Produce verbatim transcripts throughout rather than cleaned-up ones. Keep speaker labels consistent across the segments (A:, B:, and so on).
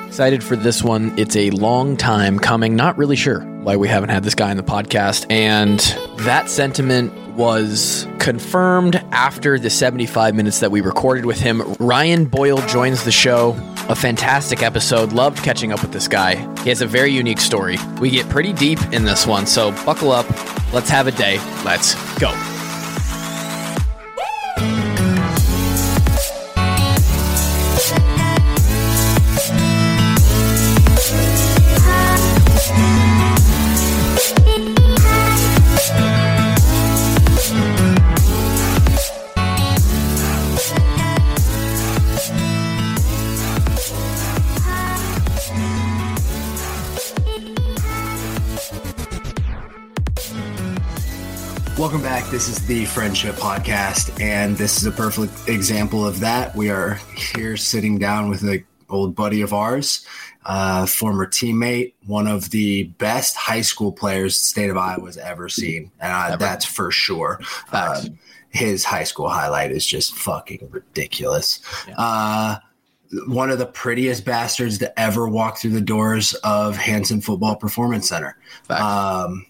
A: Excited for this one. It's a long time coming. Not really sure why we haven't had this guy on the podcast. And that sentiment was confirmed after the seventy-five minutes that we recorded with him. Ryan Boyle joins the show. A fantastic episode. Loved catching up with this guy. He has a very unique story. We get pretty deep in this one, so buckle up. Let's have a day. Let's go.
B: Welcome back. This is the Friendship Podcast, and this is a perfect example of that. We are here sitting down with an old buddy of ours, uh, former teammate, one of the best high school players the state of Iowa has ever seen, and uh, that's for sure. Uh, his high school highlight is just fucking ridiculous. Yeah. Uh, one of the prettiest bastards to ever walk through the doors of Hanson Football Performance Center. Um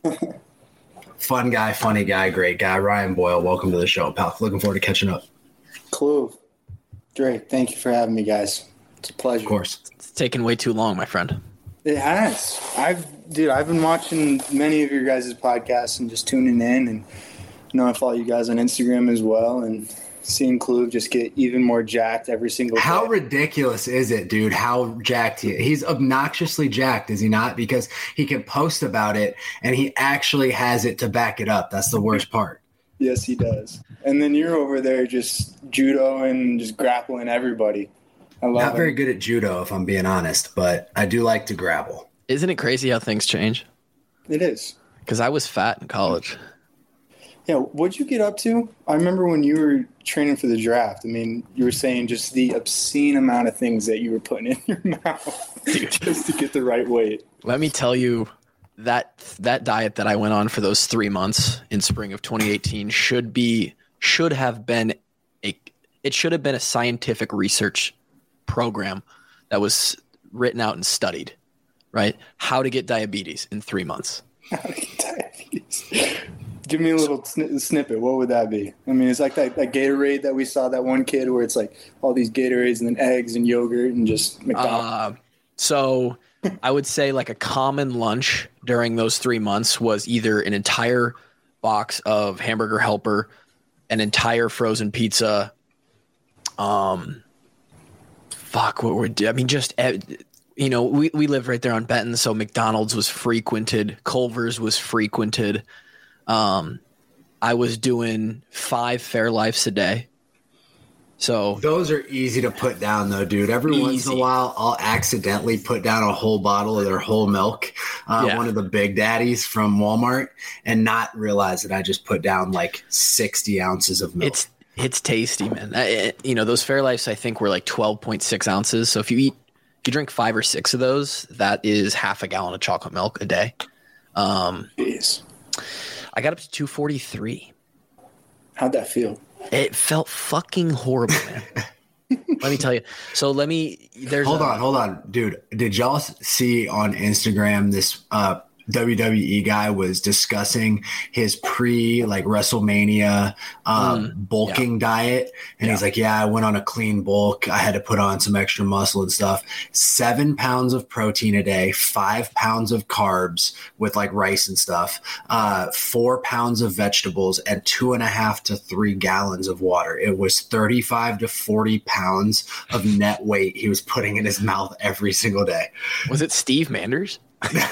B: Fun guy, funny guy, great guy. Ryan Boyle, welcome to the show, pal. Looking forward to catching up.
C: Cool. Great. Thank you for having me, guys. It's a pleasure.
B: Of course.
A: It's taken way too long, my friend.
C: It has. I've, dude, I've been watching many of your guys' podcasts and just tuning in. And, you know, I follow you guys on Instagram as well. And seeing Klug just get even more jacked every single day.
B: How ridiculous is it, dude, how jacked he is? He's obnoxiously jacked, is he not? Because he can post about it, and he actually has it to back it up. That's the worst part.
C: Yes, he does. And then you're over there just judo and just grappling everybody. I love
B: Not
C: it.
B: very good at judo, if I'm being honest, but I do like to grapple.
A: Isn't it crazy how things change?
C: It is.
A: Because I was fat in college.
C: Yeah, what'd you get up to? I remember when you were training for the draft. I mean, you were saying just the obscene amount of things that you were putting in your mouth just to get the right weight.
A: Let me tell you, that that diet that I went on for those three months in spring of twenty eighteen should be should have been a it should have been a scientific research program that was written out and studied, right? How to get diabetes in three months.
C: How to get diabetes. Give me a little sn- snippet. What would that be? I mean, it's like that, that Gatorade that we saw, that one kid where it's like all these Gatorades and then eggs and yogurt and just McDonald's.
A: Uh, so I would say like a common lunch during those three months was either an entire box of Hamburger Helper, an entire frozen pizza. Um, fuck, what would I mean? Just, you know, we, we lived right there on Benton, so McDonald's was frequented. Culver's was frequented. Um, I was doing five Fairlifes a day. So
B: those are easy to put down, though, dude. Every easy. once in a while, I'll accidentally put down a whole bottle of their whole milk, uh, yeah. one of the Big Daddies from Walmart, and not realize that I just put down like sixty ounces of milk.
A: It's it's tasty, man. I, you know, those Fairlifes I think were like twelve point six ounces. So if you eat, if you drink five or six of those, that is half a gallon of chocolate milk a day. Um,
C: Jeez.
A: I got up to two forty-three.
C: How'd that feel?
A: It felt fucking horrible, man. Let me tell you. So let me. There's
B: hold
A: a,
B: on, hold on, dude. Did y'all see on Instagram this uh, W W E guy was discussing his pre like WrestleMania um, mm, bulking yeah. diet, and yeah. he's like, "Yeah, I went on a clean bulk. I had to put on some extra muscle and stuff. Seven pounds of protein a day, five pounds of carbs with like rice and stuff, uh, four pounds of vegetables, and two and a half to three gallons of water. It was thirty-five to forty pounds of net weight he was putting in his mouth every single day.
A: Was it Steve Manders?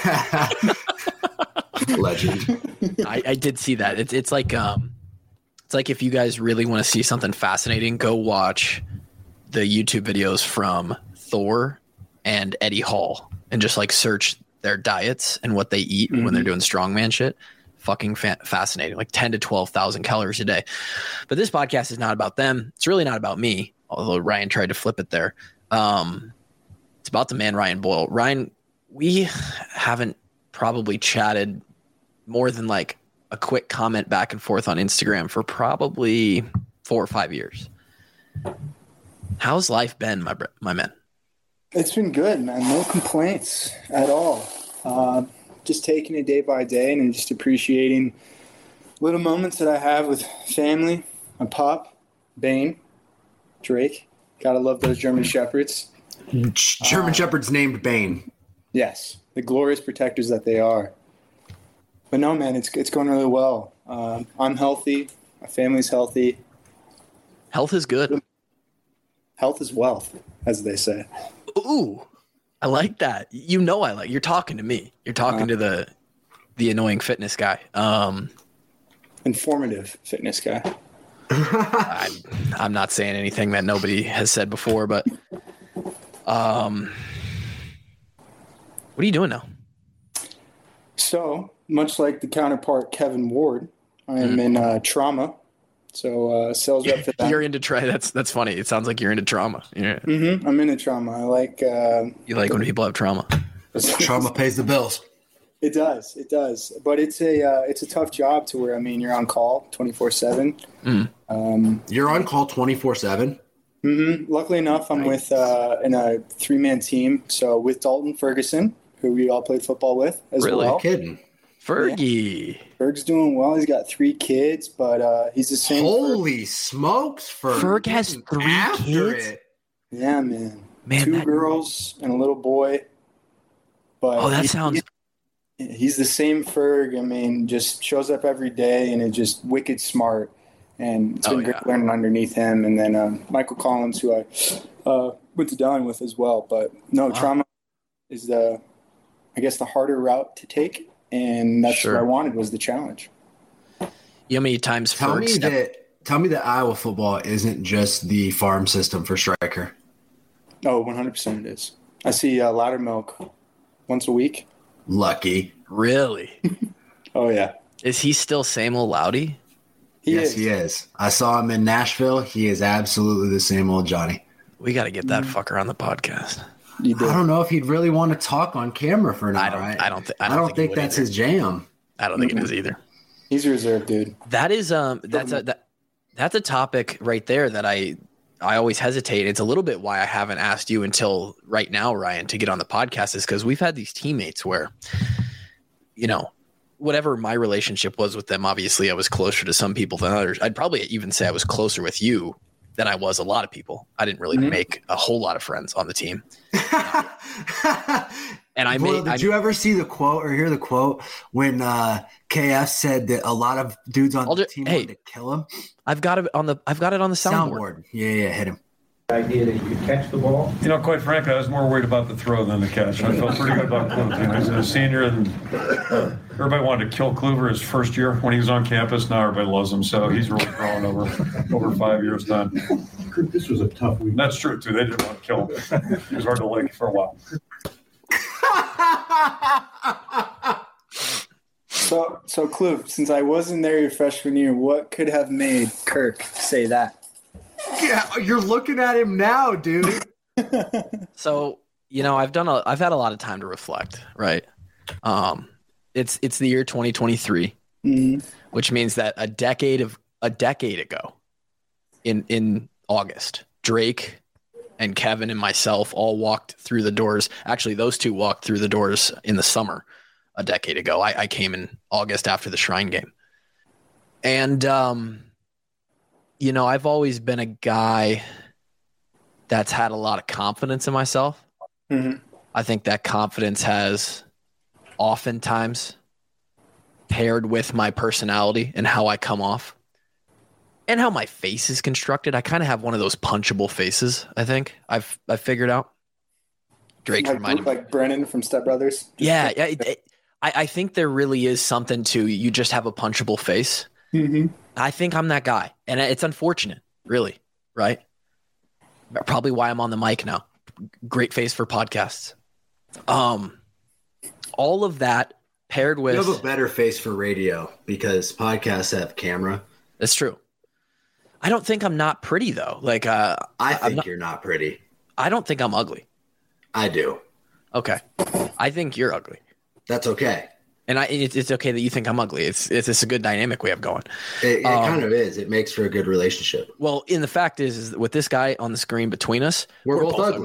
B: Legend.
A: I, I did see that. It's it's like um, it's like if you guys really want to see something fascinating, go watch the YouTube videos from Thor and Eddie Hall, and just like search their diets and what they eat mm-hmm. when they're doing strongman shit. Fucking fa- fascinating, like ten to twelve thousand calories a day. But this podcast is not about them. It's really not about me. Although Ryan tried to flip it there. Um, it's about the man Ryan Boyle. Ryan. We haven't probably chatted more than like a quick comment back and forth on Instagram for probably four or five years. How's life been, my my man?
C: It's been good, man. No complaints at all. Uh, just taking it day by day and just appreciating little moments that I have with family, my pop, Bane, Drake. Gotta love those German Shepherds.
B: German uh, Shepherds named Bane.
C: Yes, the glorious protectors that they are. But no, man, it's it's going really well. Um, I'm healthy. My family's healthy.
A: Health is good.
C: Health is wealth, as they say.
A: Ooh, I like that. You know, I like. You're talking to me. You're talking uh, to the the annoying fitness guy. Um,
C: informative fitness guy.
A: I, I'm not saying anything that nobody has said before, but um, what are you doing now?
C: So much like the counterpart Kevin Ward, I am mm. in uh, trauma. So uh, sales rep for that.
A: You're into trauma. That's that's funny. It sounds like you're into trauma. Yeah.
C: Mm-hmm. I'm into trauma. I like. Uh,
A: you like when people have trauma.
B: Trauma pays the bills.
C: It does. It does. But it's a uh, it's a tough job to where I mean you're on call twenty-four seven.
A: Mm.
C: Um,
B: you're on call twenty-four seven.
C: Mm-hmm. Luckily enough, I'm with uh, in a three man team. So with Dalton Ferguson, who we all played football with as
A: really?
C: well.
B: Really kidding.
A: Fergie.
C: Yeah. Ferg's doing well. He's got three kids, but uh, he's the same.
B: Holy
C: Ferg.
B: smokes, Ferg.
A: Ferg has three kids?
C: It. Yeah, man.
A: man
C: Two
A: that...
C: girls and a little boy. But
A: oh, that
C: he,
A: sounds...
C: He, he's the same Ferg. I mean, just shows up every day and is just wicked smart. And it's been oh, great yeah. learning underneath him. And then um, Michael Collins, who I uh, went to Dowling with as well. But no, wow. trauma is, the, I guess, the harder route to take. And that's sure. what I wanted was the challenge.
A: You know how many times
B: tell me step- that tell me that Iowa football isn't just the farm system for Striker.
C: Oh, one hundred percent it is. I see uh, Loudermilk once a week.
B: Lucky.
A: Really?
C: Oh, yeah.
A: Is he still same old Loudy?
C: He
B: yes,
C: is.
B: he is. I saw him in Nashville. He is absolutely the same old Johnny.
A: We got to get that fucker on the podcast.
B: I don't know if he'd really want to talk on camera for now.
A: I don't.
B: Right?
A: I don't. Th- I
B: I
A: don't,
B: don't
A: think,
B: think that's
A: either.
B: his jam.
A: I don't think mm-hmm. it is either.
C: He's a reserve dude.
A: That is um. That's a that, that's a topic right there that I I always hesitate. It's a little bit why I haven't asked you until right now, Ryan, to get on the podcast is because we've had these teammates where, you know, whatever my relationship was with them, obviously I was closer to some people than others. I'd probably even say I was closer with you than I was a lot of people. I didn't really mm-hmm. make a whole lot of friends on the team. and I
B: well,
A: made.
B: Did
A: I,
B: you ever see the quote or hear the quote when uh, K F said that a lot of dudes on I'll the just, team hey, wanted to kill him?
A: I've got it on the. I've got it on the soundboard.
B: soundboard. Yeah, yeah, hit him.
D: Idea that you could catch the ball?
E: You know, quite frankly, I was more worried about the throw than the catch. I felt pretty good about Kluver. You know, he's a senior, and everybody wanted to kill Kluver his first year when he was on campus. Now everybody loves him, so he's really grown over over five years done.
D: This was a tough week.
E: That's true too. They didn't want to kill him. He was hard to like for a while.
C: so, so Kluv, since I wasn't there your freshman year, what could have made Kirk say that?
B: Yeah, you're looking at him now, dude.
A: So, you know, I've done a, I've had a lot of time to reflect, right? Um, it's it's the year twenty twenty-three,
C: mm-hmm.
A: which means that a decade of a decade ago, in in August, Drake and Kevin and myself all walked through the doors. Actually, those two walked through the doors in the summer a decade ago. I, I came in August after the Shrine game, and um. You know, I've always been a guy that's had a lot of confidence in myself.
C: Mm-hmm.
A: I think that confidence has oftentimes paired with my personality and how I come off and how my face is constructed. I kind of have one of those punchable faces, I think. I've I've figured out. Drake's
C: like,
A: reminded me.
C: Like Brennan from Step Brothers?
A: Yeah, yeah. It, it, I, I think there really is something to you just have a punchable face.
C: Mm-hmm.
A: I think I'm that guy, and it's unfortunate, really, right? Probably why I'm on the mic now. Great face for podcasts. Um, all of that paired with...
B: You have a better face for radio because podcasts have camera.
A: That's true. I don't think I'm not pretty, though. Like, uh,
B: I think
A: not,
B: you're not pretty.
A: I don't think I'm ugly.
B: I do.
A: Okay. I think you're ugly.
B: That's okay.
A: And I, it's, it's okay that you think I'm ugly. It's, it's it's a good dynamic we have going.
B: It, it um, kind of is. It makes for a good relationship.
A: Well, in the fact is, is that with this guy on the screen between us,
B: we're, we're both, both ugly. ugly.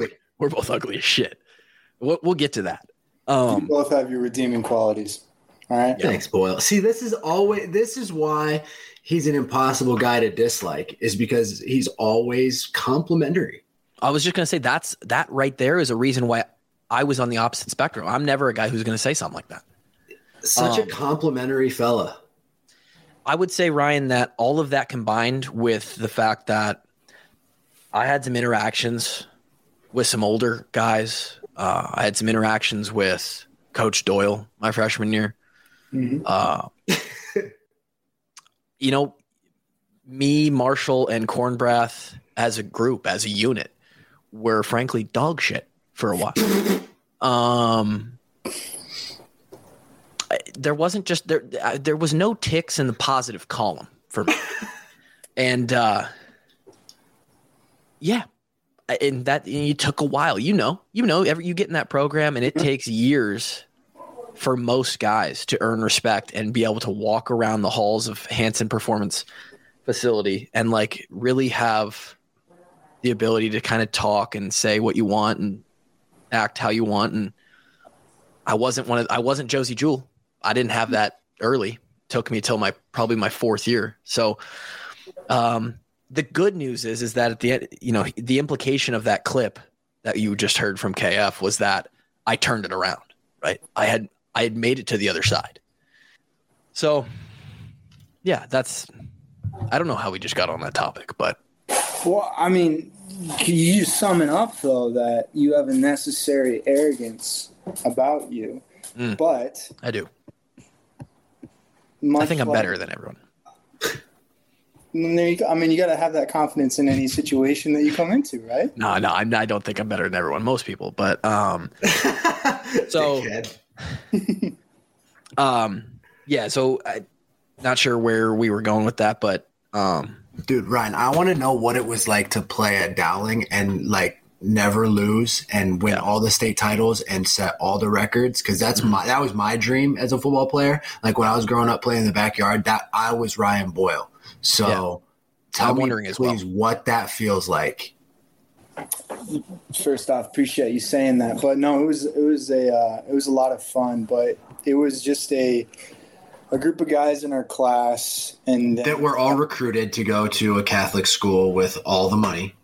A: We're both ugly as shit. We'll, we'll get to that. Um,
C: you both have your redeeming qualities. All right.
B: Thanks, Boyle. See, this is always this is why he's an impossible guy to dislike, is because he's always complimentary.
A: I was just gonna say that's that right there is a reason why I was on the opposite spectrum. I'm never a guy who's gonna say something like that.
B: Such
A: Um,
B: a complimentary fella.
A: I would say, Ryan, that all of that combined with the fact that I had some interactions with some older guys. Uh, I had some interactions with Coach Doyle my freshman year.
C: Mm-hmm.
A: Uh, you know, me, Marshall, and Cornbrath as a group, as a unit, were frankly dog shit for a while. Um, there wasn't just there. There was no ticks in the positive column for me, and uh, yeah, and that and it took a while. You know, you know, every, you get in that program, and it takes years for most guys to earn respect and be able to walk around the halls of Hanson Performance Facility and like really have the ability to kind of talk and say what you want and act how you want. And I wasn't one of, I wasn't Josie Jewell. I didn't have that early. It took me till my, probably my fourth year. So um, the good news is, is that at the end, you know, the implication of that clip that you just heard from K F was that I turned it around, right? I had, I had made it to the other side. So yeah, that's, I don't know how we just got on that topic, but.
C: Well, I mean, can you just sum it up, though, that you have a necessary arrogance about you,
A: Mm.
C: but
A: I do.
C: much
A: I think I'm
C: like-
A: better than everyone.
C: And there you go. I mean, you got to have that confidence in any situation that you come into, right?
A: No, no, I'm, I don't think I'm better than everyone, most people, but um, so
B: Dickhead.
A: um, yeah, so I not sure where we were going with that, but um,
B: Dude, Ryan, I want to know what it was like to play at Dowling and like never lose and win
A: Yeah.
B: all the state titles and set all the records, because that's
A: Mm-hmm.
B: my that was my dream as a football player. Like when I was growing up playing in the backyard, that I was Ryan Boyle. So
A: Yeah.
B: tell
A: I'm
B: me,
A: wondering as well.
B: please, what that feels like.
C: First off, appreciate you saying that, but no, it was it was a uh, it was a lot of fun, but it was just a a group of guys in our class, and
B: That we're all recruited to go to a Catholic school with all the money.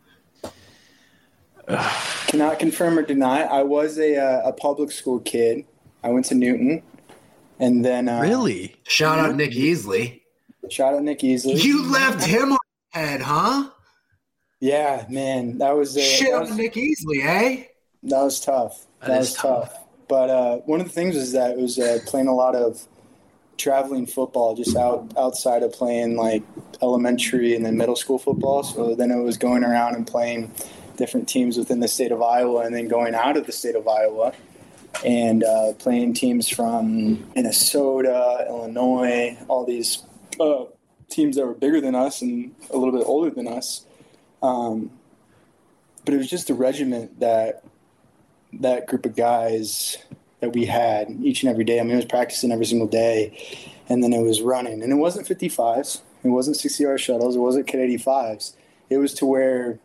C: cannot confirm or deny. I was a uh, a public school kid. I went to Newton, and then uh,
A: really,
B: Shout out Nick Easley.
C: shout out Nick Easley.
B: You left him on the head, huh?
C: Yeah, man, that was a,
B: Shit
C: that
B: on
C: was,
B: Nick Easley, eh?
C: that was tough. That,
A: That
C: was
A: is
C: tough.
A: tough.
C: But uh, one of the things is that it was uh, playing a lot of traveling football, just out outside of playing like elementary and then middle school football. So then it was going around and playing different teams within the state of Iowa, and then going out of the state of Iowa and uh, playing teams from Minnesota, Illinois, all these uh, teams that were bigger than us and a little bit older than us. Um, but it was just a regiment that that group of guys that we had each and every day. I mean, it was practicing every single day, and then it was running. And it wasn't fifty-fives. It wasn't sixty-yard shuttles. It wasn't Kid eighty-fives. It was to where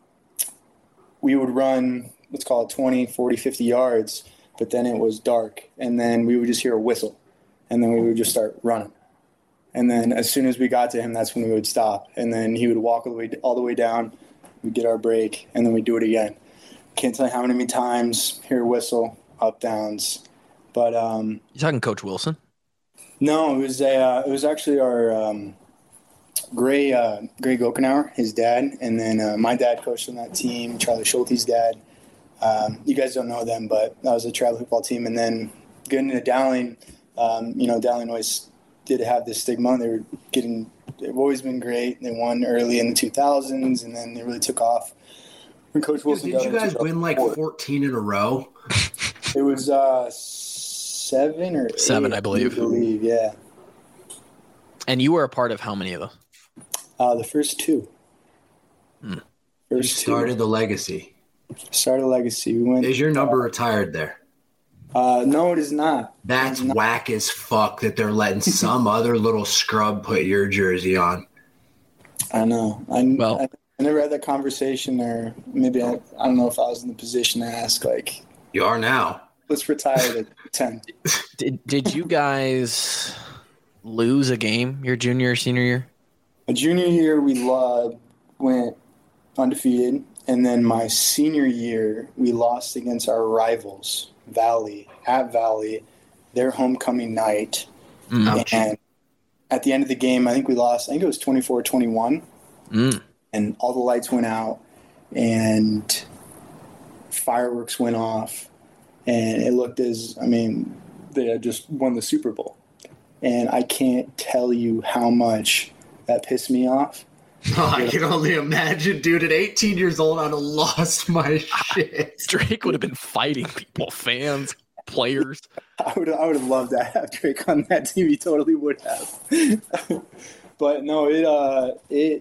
C: we would run, let's call it twenty, forty, fifty yards, but then it was dark, and then we would just hear a whistle, and then we would just start running. And then as soon as we got to him, that's when we would stop. And then he would walk all the way, all the way down. We'd get our break, and then we'd do it again. Can't tell you how many times, hear a whistle, up, downs. But um,
A: you talking Coach Wilson?
C: no, it was a, uh, it was actually our um, Gray uh, Gray Gokenauer, his dad, and then uh, my dad coached on that team, Charlie Schulte's dad. Um, you guys don't know them, but that was a travel football team. And then getting into Dowling, um, you know, Dowling always did have this stigma. They were getting, they've always been great. They won early in the two thousands, and then they really took off. When Coach
B: Dude,
C: Wilson
B: did
C: got
B: you
C: into
B: guys win like
C: four.
B: fourteen in a row?
C: It was uh, seven or eight,
A: Seven, I believe.
C: I believe, yeah.
A: And you were a part of how many of those?
C: Uh, the first two.
A: Hmm.
B: You
C: First
B: started
C: two.
B: the legacy.
C: Started Legacy. We went.
B: Is your number retired there?
C: Uh, no, it is not.
B: That's
C: It is not.
B: whack as fuck that they're letting some other little scrub put your jersey on.
C: I know. I,
A: Well,
C: I, I never had that conversation, or maybe I, I don't know if I was in the position to ask, like,
B: You are now.
C: let's retire at ten.
A: Did Did you guys lose a game your junior or senior year?
C: My junior year, we uh, went undefeated, and then my senior year, we lost against our rivals, Valley, at Valley, their homecoming night.
A: Mm.
C: And at the end of the game, I think we lost, I think it was twenty-four twenty-one.
A: Mm.
C: And all the lights went out, and fireworks went off, and it looked as, I mean, they had just won the Super Bowl. And I can't tell you how much that pissed me off.
B: Oh, I can only imagine, dude. At eighteen years old, I'd have lost my shit.
A: Drake would have been fighting people, fans, players.
C: I would I would have loved to have Drake on that team. He totally would have. But no, it uh it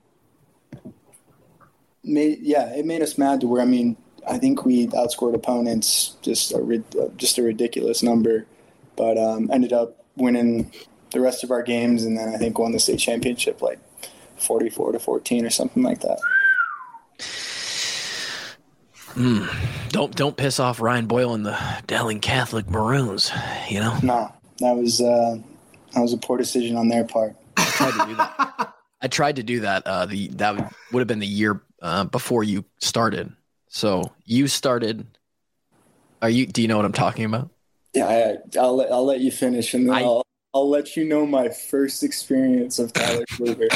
C: made yeah it made us mad to where, I mean, I think we outscored opponents just a just a ridiculous number, but um, ended up winning the rest of our games, and then I think won the state championship like forty-four to fourteen or something like that.
A: Mm. Don't don't piss off Ryan Boyle and the Dowling Catholic Maroons. You know.
C: No, that was uh, that was a poor decision on their part.
A: I tried to do that. I tried to do that. Uh, the that would have been the year uh, before you started. So you started. Are you? Do you know what I'm talking about?
C: Yeah, I, I'll let I'll let you finish, and then
A: I,
C: I'll I'll let you know my first experience of Tyler Kluber.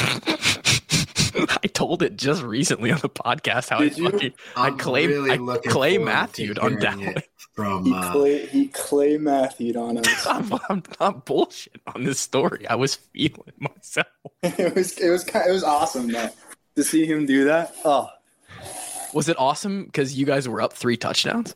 A: I told it just recently on the podcast how
C: Did
A: I
C: you?
A: fucking I
B: I'm
A: clay
B: really
A: I
B: looking
A: clay
B: forward to
A: Matthewed on
B: hearing
A: Dowling.
B: it from
C: He
B: uh,
C: clay he clay Matthewed on us.
A: I'm, I'm not bullshit on this story. I was feeling myself.
C: It was it was kind it was awesome though to see him do that. Oh,
A: Was it awesome because you guys were up three touchdowns?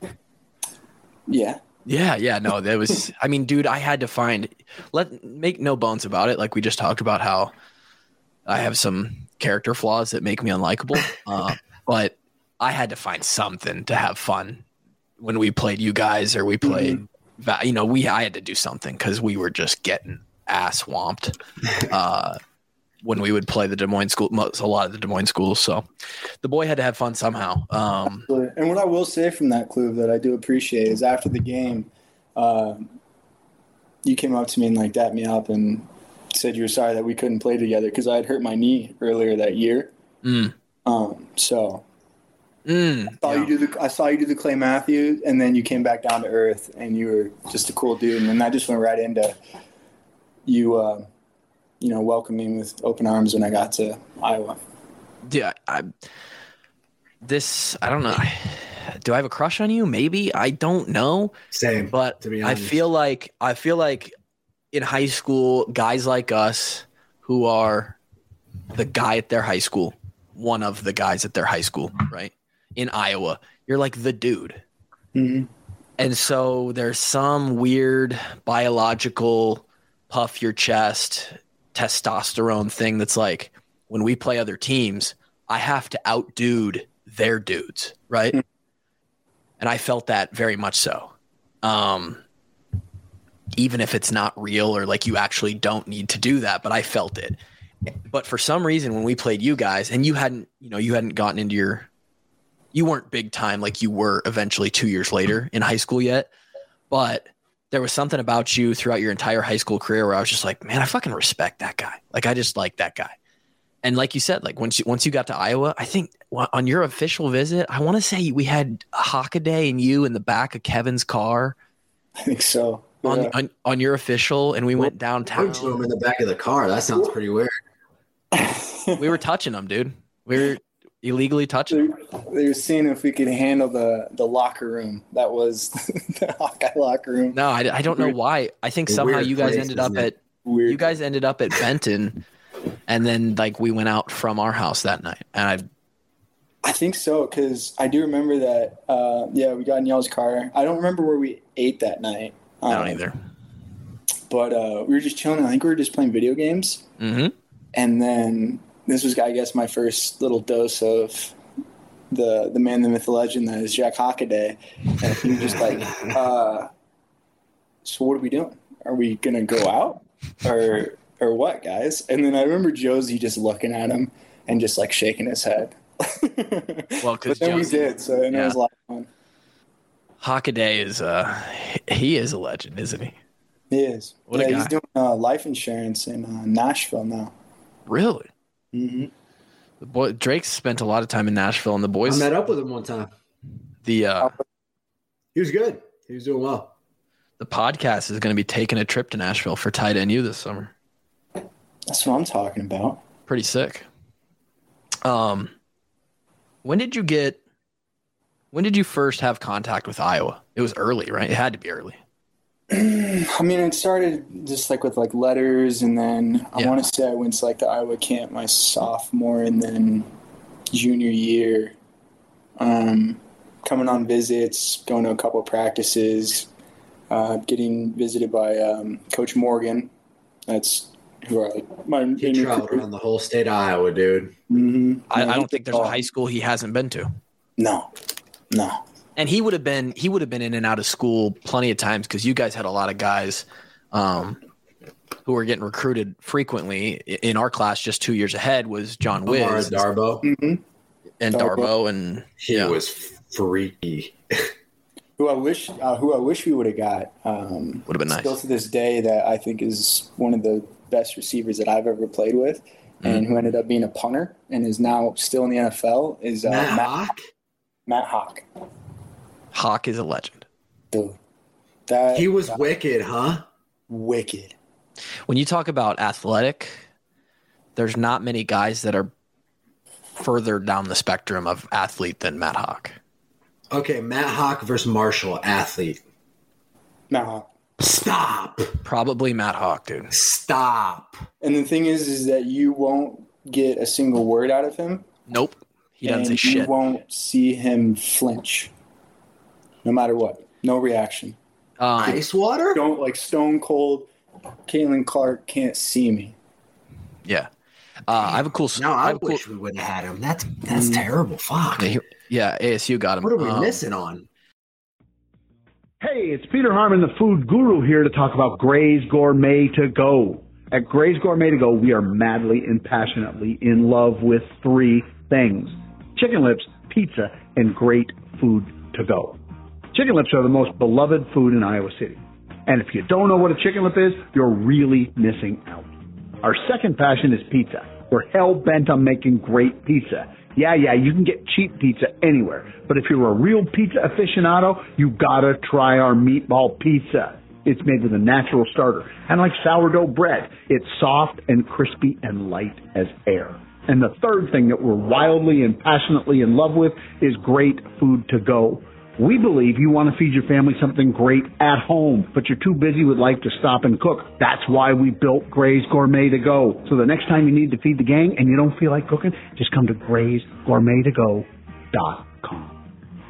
C: yeah.
A: Yeah, yeah, no, that was. I mean, dude, I had to find. Let make no bones about it. Like we just talked about how I have some character flaws that make me unlikable, uh, but I had to find something to have fun when we played you guys or we played. Mm-hmm. You know, we I had to do something because we were just getting ass swamped uh, when we would play the Des Moines school. Most, a lot of the Des Moines schools. So the boy had to have fun somehow. Um,
C: And what I will say from that club that I do appreciate is after the game, uh, you came up to me and like dapped me up and said you were sorry that we couldn't play together because I had hurt my knee earlier that year.
A: mm,
C: Um, so
A: mm,
C: I saw
A: yeah.
C: you do the I saw you do the Clay Matthews, and then you came back down to earth, and you were just a cool dude. And then I just went right into you, uh, you know, welcoming with open arms when I got to Iowa.
A: Yeah, I, this I don't know. Do I have a crush on you? Maybe. I don't know.
B: same.
A: But
B: to be
A: I
B: honest.
A: feel like I feel like in high school, guys like us who are the guy at their high school, one of the guys at their high school, right? In Iowa, you're like the dude.
C: Mm-hmm.
A: And so there's some weird biological puff your chest testosterone thing that's like when we play other teams, I have to outdude their dudes, right? Mm-hmm. And I felt that very much so. Um, even if it's not real or like you actually don't need to do that, but I felt it. But for some reason, when we played you guys and you hadn't, you know, you hadn't gotten into your, you weren't big time like you were eventually two years later in high school yet, but there was something about you throughout your entire high school career where I was just like, man, I fucking respect that guy. Like, I just like that guy. And like you said, like once you, once you got to Iowa, I think on your official visit, I want to say we had Hockaday and you in the back of Kevin's car.
C: I think so. Yeah.
A: On, on on your official, and we went downtown.
B: To him in the back of the car. That sounds pretty weird.
A: We were touching them, dude. We were illegally touching them.
C: They were seeing if we could handle the, the locker room. That was the Hawkeye locker room.
A: No, I, I don't know why. I think somehow
B: Weird
A: you guys
B: place,
A: ended up
B: isn't it?
A: at
C: Weird.
A: you guys ended up at Benton, and then like we went out from our house that night, and I.
C: I think so, because I do remember that, uh, yeah, we got in y'all's car. I don't remember where we ate that night. Um,
A: I don't either.
C: But uh, we were just chilling. I think we were just playing video games.
A: Mm-hmm.
C: And then this was, I guess, my first little dose of the the man, the myth, the legend that is Jack Hockaday. And he was just like, uh, so what are we doing? Are we going to go out? Or or what, guys? And then I remember Josie just looking at him. and just like shaking his head.
A: Well, because
C: but then we did, so and
A: yeah.
C: it was a lot of fun.
A: Hockaday is uh he is a legend, isn't he?
C: He is.
A: What a
C: yeah,
A: guy.
C: he's doing uh, life insurance in uh, Nashville now.
A: Really?
C: Mm-hmm.
A: The boy Drake spent a lot of time in Nashville, and the
B: I
A: boys.
B: met up with him one time.
A: The uh,
B: He was good. He was doing well.
A: the podcast is going to be taking a trip to Nashville for Tight End U this summer.
C: That's what I'm talking about.
A: Pretty sick. Um, when did you get? When did you first have contact with Iowa? It was early, right? It had to be early.
C: I mean, it started just like with like letters, and then I
A: Yeah.
C: want to say I went to like the Iowa camp my sophomore and then junior year. Um, coming on visits, going to a couple of practices, uh, getting visited by um, Coach Morgan. That's who I like. My
B: He traveled around the whole state of Iowa, dude.
C: Mm-hmm.
A: I, I don't think there's a high school he hasn't been to.
C: No, no.
A: And he would have been he would have been in and out of school plenty of times because you guys had a lot of guys um, who were getting recruited frequently. In our class, just two years ahead was John
B: Amara
A: Wiz
B: Darbo.
C: Mm-hmm.
A: and
C: Darbo.
A: Darbo, and
B: He
A: yeah.
B: was freaky.
C: Who I wish, uh, who I wish we would have got. Um,
A: Would have been nice.
C: Still to this day, that I think is one of the best receivers that I've ever played with,
A: Mm-hmm.
C: and who ended up being a punter and is now still in the N F L. Is uh,
B: Matt
C: Matt,
B: Hawk?
C: Matt Hawk.
A: Hawk is a legend.
C: Dude, that
B: He was
C: that
B: wicked, huh?
C: wicked.
A: When you talk about athletic, there's not many guys that are further down the spectrum of athlete than Matt Hawk.
B: Okay, Matt Hawk versus Marshall, athlete.
C: Matt Hawk.
B: Stop.
A: Probably Matt Hawk, dude.
B: Stop.
C: And the thing is, is that you won't get a single word out of him.
A: Nope. He doesn't
C: and
A: say
C: you
A: shit.
C: won't see him flinch, no matter what. No reaction.
A: Um,
B: Ice water?
C: Don't like stone cold. Caitlin Clark can't see me.
A: yeah. Uh, I have a cool.
B: No,
A: I
B: I
A: have a cool,
B: wish we would have had him. That's that's terrible. Fuck.
A: yeah, he- yeah, A S U got him.
B: What are we
A: Um,
B: missing on?
F: Hey, it's Peter Harmon, the food guru, here to talk about Gray's Gourmet to Go. At Gray's Gourmet to Go, we are madly and passionately in love with three things: chicken lips, pizza, and great food to go. Chicken lips are the most beloved food in Iowa City. And if you don't know what a chicken lip is, you're really missing out. Our second passion is pizza. We're hell-bent on making great pizza. Yeah, yeah, you can get cheap pizza anywhere. But if you're a real pizza aficionado, you gotta try our meatball pizza. It's made with a natural starter. And like sourdough bread, it's soft and crispy and light as air. And the third thing that we're wildly and passionately in love with is great food to go. We believe you want to feed your family something great at home, but you're too busy with life to stop and cook. That's why we built Gray's Gourmet to Go. So the next time you need to feed the gang and you don't feel like cooking, just come to grays gourmet to go dot com.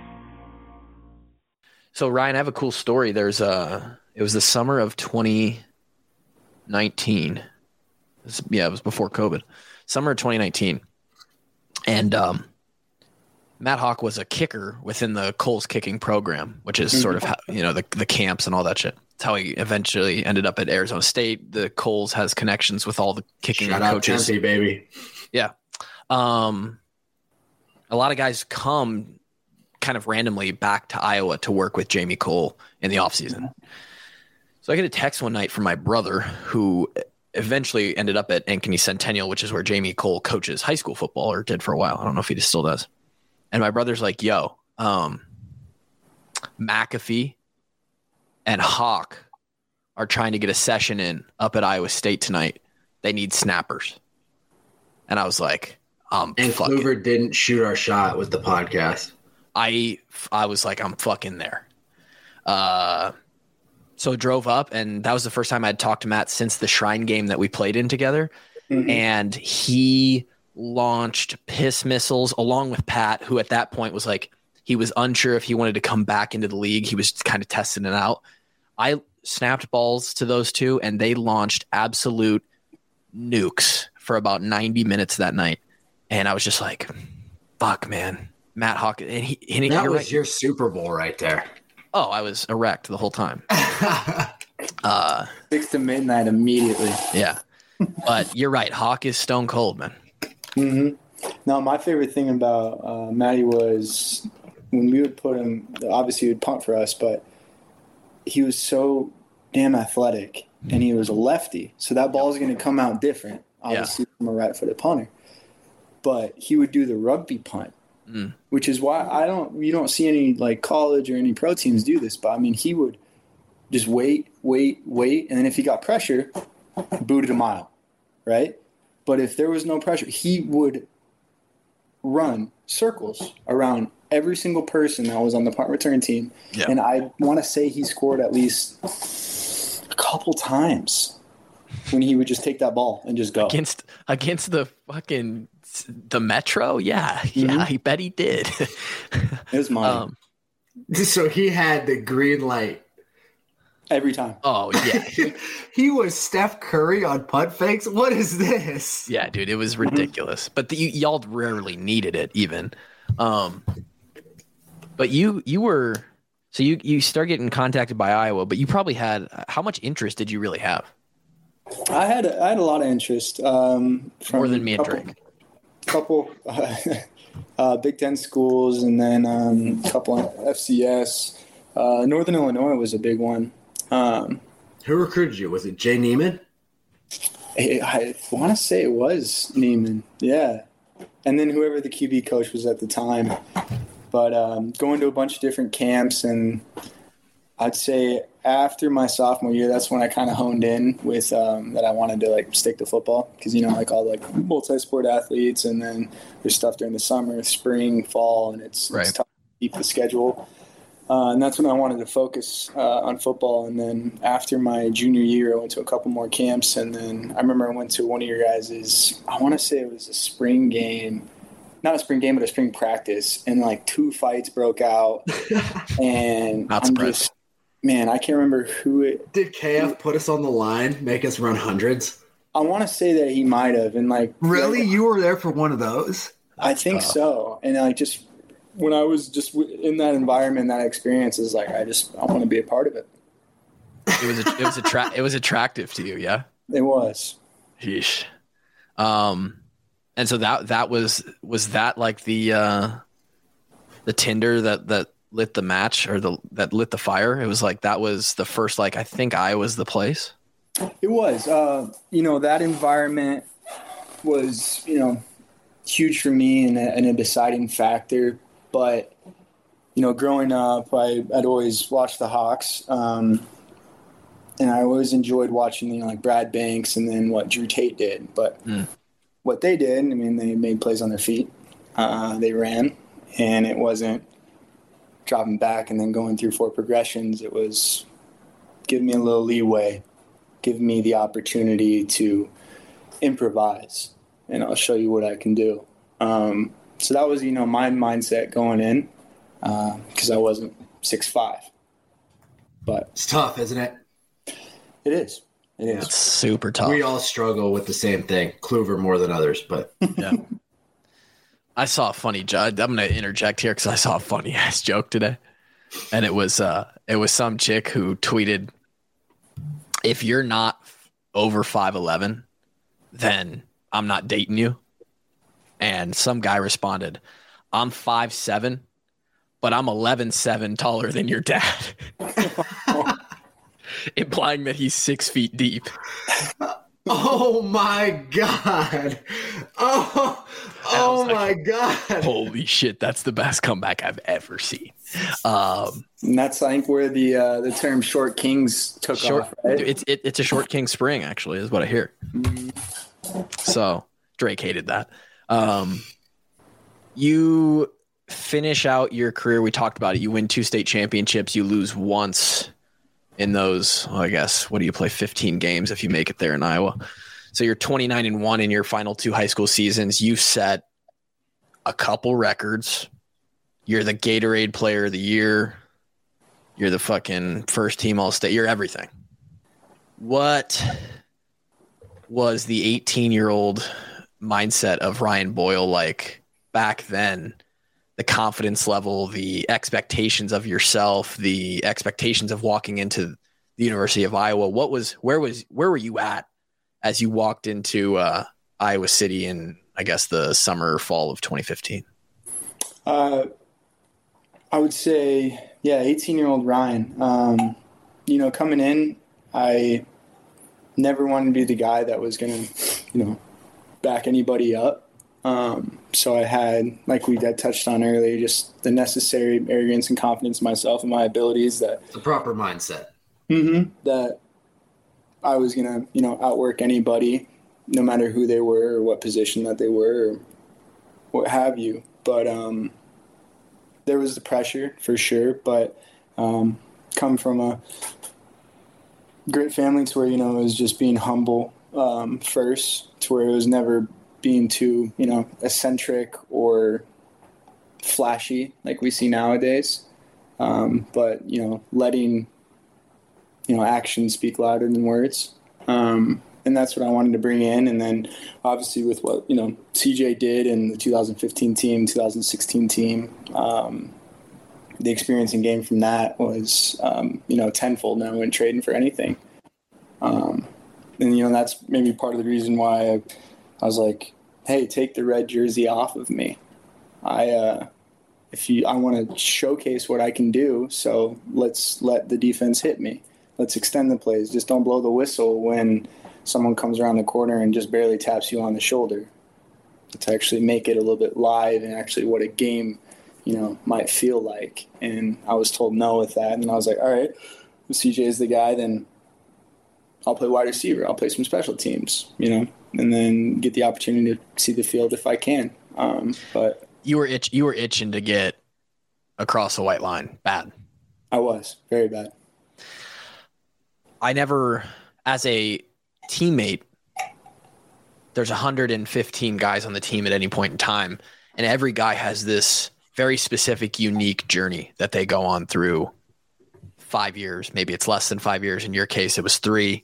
A: So Ryan, I have a cool story. There's a. It was the summer of twenty nineteen. It was- yeah, it was before COVID. Summer of twenty nineteen, and um, Matt Hawk was a kicker within the Coles kicking program, which is sort of how, you know, the the camps and all that shit. That's how he eventually ended up at Arizona State. The Coles has connections with all the kicking
B: Shout out
A: coaches.
B: Tempe, baby.
A: Yeah. Um, a lot of guys come kind of randomly back to Iowa to work with Jamie Cole in the offseason. So I get a text one night from my brother, who eventually ended up at Ankeny Centennial, which is where Jamie Cole coaches high school football, or did for a while. I don't know if he still does. And my brother's like, yo, um, McAfee and Hawk are trying to get a session in up at Iowa State tonight. They need snappers. And I was like, um,
B: And
A: fuck
B: Kluver
A: it.
B: didn't shoot our shot with the podcast.
A: I, I was like, I'm fucking there. Uh, so I drove up, and that was the first time I'd talked to Matt since the Shrine game that we played in together.
C: Mhm.
A: And he launched piss missiles along with Pat, who at that point was like, he was unsure if he wanted to come back into the league. He was kind of testing it out. I snapped balls to those two, and they launched absolute nukes for about ninety minutes that night. And I was just like, fuck, man. Matt Hawk. And he, and he
B: That
A: you're
B: was
A: right.
B: your Super Bowl right there.
A: Oh, I was erect the whole time. Uh,
C: Six to midnight immediately.
A: yeah. But you're right. Hawk is stone cold, man.
C: Mm-hmm. No, my favorite thing about uh, Matty was when we would put him, obviously he would punt for us, but he was so damn athletic, and he was a lefty. So that ball is going to come out different, obviously, yeah. from a right-footed punter. But he would do the rugby punt, mm. which is why I don't, you don't see any like college or any pro teams do this. But I mean, he would just wait, wait, wait. And then if he got pressure, booted a mile, right? But if there was no pressure, he would run circles around every single person that was on the punt return team. Yeah. And I want to say he scored at least a couple times when he would just take that ball and just go.
A: Against against the fucking the Metro? Yeah. Yeah, mm-hmm. I bet he did.
C: It was mine. Um,
B: so he had the green light.
C: Every time.
A: Oh, yeah.
B: He was Steph Curry on punt fakes? What is this?
A: Yeah, dude, it was ridiculous. But the, y- y'all rarely needed it even. Um, but you you were – so you, you start getting contacted by Iowa, but you probably had – how much interest did you really have?
C: I had I had a lot of interest. Um, from
A: More than me and
C: couple,
A: Drake.
C: couple uh, uh, Big Ten schools, and then um, a couple of F C S. Uh, Northern Illinois was a big one. Um,
B: Who recruited you? Was it Jay Neiman?
C: I, I want to say it was Neiman. Yeah. And then whoever the Q B coach was at the time. But um, going to a bunch of different camps, and I'd say after my sophomore year, that's when I kind of honed in with um, that I wanted to like stick to football, because, you know, like all like multi-sport athletes, and then there's stuff during the summer, spring, fall, and it's,
A: right.
C: it's tough to keep the schedule. Uh, and that's when I wanted to focus uh, on football. And then after my junior year, I went to a couple more camps. And then I remember I went to one of your guys's, I want to say it was a spring game, not a spring game, but a spring practice. And like two fights broke out. And
A: not
C: I'm
A: surprised.
C: just, man, I can't remember who it.
B: Did K F put us on the line, make us run hundreds?
C: I want to say that he might have. And like,
B: really?
C: like,
B: you were there for one of those?
C: I think tough. so. And I just, when I was just in that environment, that experience is like, I just, I want to be a part of it.
A: It was, it was, attra- it was attractive to you. Yeah.
C: It was.
A: Yeesh. Um, and so that, that was, was that like the, uh, the tinder that, that lit the match, or the, that lit the fire? It was like, that was the first, like, I think I was the place.
C: It was, uh, you know, that environment was, you know, huge for me and a, and a deciding factor. But, you know, growing up, I, I'd always watched the Hawks, um, and I always enjoyed watching, you know, like Brad Banks and then what Drew Tate did. But mm. what they did, I mean, they made plays on their feet. Uh, they ran, and it wasn't dropping back and then going through four progressions. It was giving me a little leeway, giving me the opportunity to improvise, and I'll show you what I can do. Um, So that was, you know, my mindset going in, because uh, I wasn't six five. But
B: it's tough, isn't it?
C: It is. It is.
A: It's super tough.
B: We all struggle with the same thing. Kluver more than others, but
A: yeah. I saw a funny joke. I'm going to interject here because I saw a funny ass joke today, and it was uh, it was some chick who tweeted, "If you're not over five eleven, then I'm not dating you." And some guy responded, "I'm five seven, but I'm eleven seven taller than your dad." Implying that he's six feet deep.
B: Oh my God. Oh, oh like, my God.
A: Holy shit, that's the best comeback I've ever seen. Um,
C: and that's, I think, where the uh, the term short kings took
A: short,
C: off, right?
A: It's, it, it's a short king spring, actually, is what I hear. So Drake hated that. Um, you finish out your career. We talked about it. You win two state championships. You lose once in those, well, I guess, what do you play? fifteen games if you make it there in Iowa. So you're twenty-nine and one in your final two high school seasons. You set a couple records. You're the Gatorade player of the year. You're the fucking first team all state. You're everything. What was the eighteen year old mindset of Ryan Boyle like back then? The confidence level, the expectations of yourself, the expectations of walking into the University of Iowa. What was, where was, where were you at as you walked into uh, Iowa City, and I guess, the summer, fall of twenty fifteen?
C: Uh, I would say, yeah, eighteen-year-old Ryan. Um, you know, coming in, I never wanted to be the guy that was going to, you know, back anybody up. Um, so I had, like we had touched on earlier, just the necessary arrogance and confidence in myself and my abilities that
B: The proper mindset.
C: Mm-hmm. That I was going to, you know, outwork anybody, no matter who they were or what position that they were or what have you. But um, there was the pressure for sure, but um, come from a great family to where, you know, it was just being humble um, first, to where it was never being too, you know, eccentric or flashy like we see nowadays. Um, but, you know, letting, you know, actions speak louder than words. Um, and that's what I wanted to bring in. And then obviously with what, you know, C J did in the two thousand fifteen team, two thousand sixteen team, um, the experience and game from that was, um, you know, tenfold, and I wouldn't trade him for anything. Um, and, you know, that's maybe part of the reason why I, I was like, hey, take the red jersey off of me. I, uh, if you, I want to showcase what I can do. So let's let the defense hit me. Let's extend the plays. Just don't blow the whistle when someone comes around the corner and just barely taps you on the shoulder. To actually make it a little bit live and actually what a game, you know, might feel like. And I was told no with that. And I was like, all right, if C J is the guy, then I'll play wide receiver. I'll play some special teams, you know, and then get the opportunity to see the field if I can. Um, but
A: You were itch, you were itching to get across the white line. Bad.
C: I was very bad.
A: I never, as a teammate, there's one hundred fifteen guys on the team at any point in time, and every guy has this very specific, unique journey that they go on through five years. Maybe it's less than five years. In your case, it was three.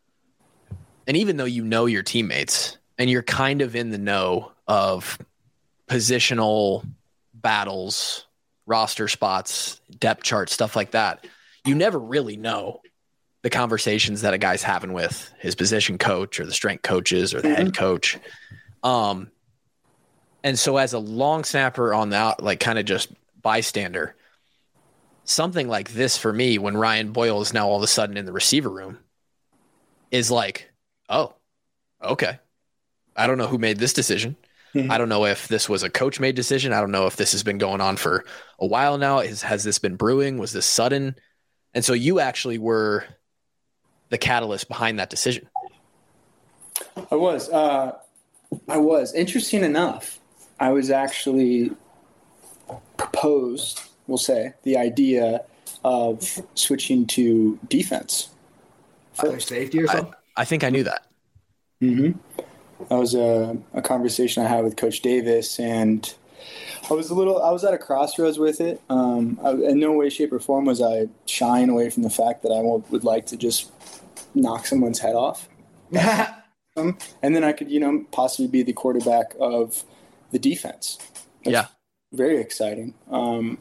A: And even though you know your teammates and you're kind of in the know of positional battles, roster spots, depth charts, stuff like that, you never really know the conversations that a guy's having with his position coach or the strength coaches or the head coach. Um, and so as a long snapper on the out, like kind of just bystander, something like this for me, when Ryan Boyle is now all of a sudden in the receiver room, is like, oh, okay. I don't know who made this decision. Mm-hmm. I don't know if this was a coach made decision. I don't know if this has been going on for a while now. Is, has this been brewing? Was this sudden? And so you actually were the catalyst behind that decision.
C: I was. Uh, I was. Interesting enough, I was actually proposed, we'll say, the idea of switching to defense.
B: Fire safety or something?
A: I, I think I knew that.
C: Mm-hmm. That was a, a conversation I had with Coach Davis, and I was a little, I was at a crossroads with it. Um, I, in no way, shape, or form was I shying away from the fact that I would like to just knock someone's head off. um, and then I could, you know, possibly be the quarterback of the defense. That's
A: yeah.
C: Very exciting. Um,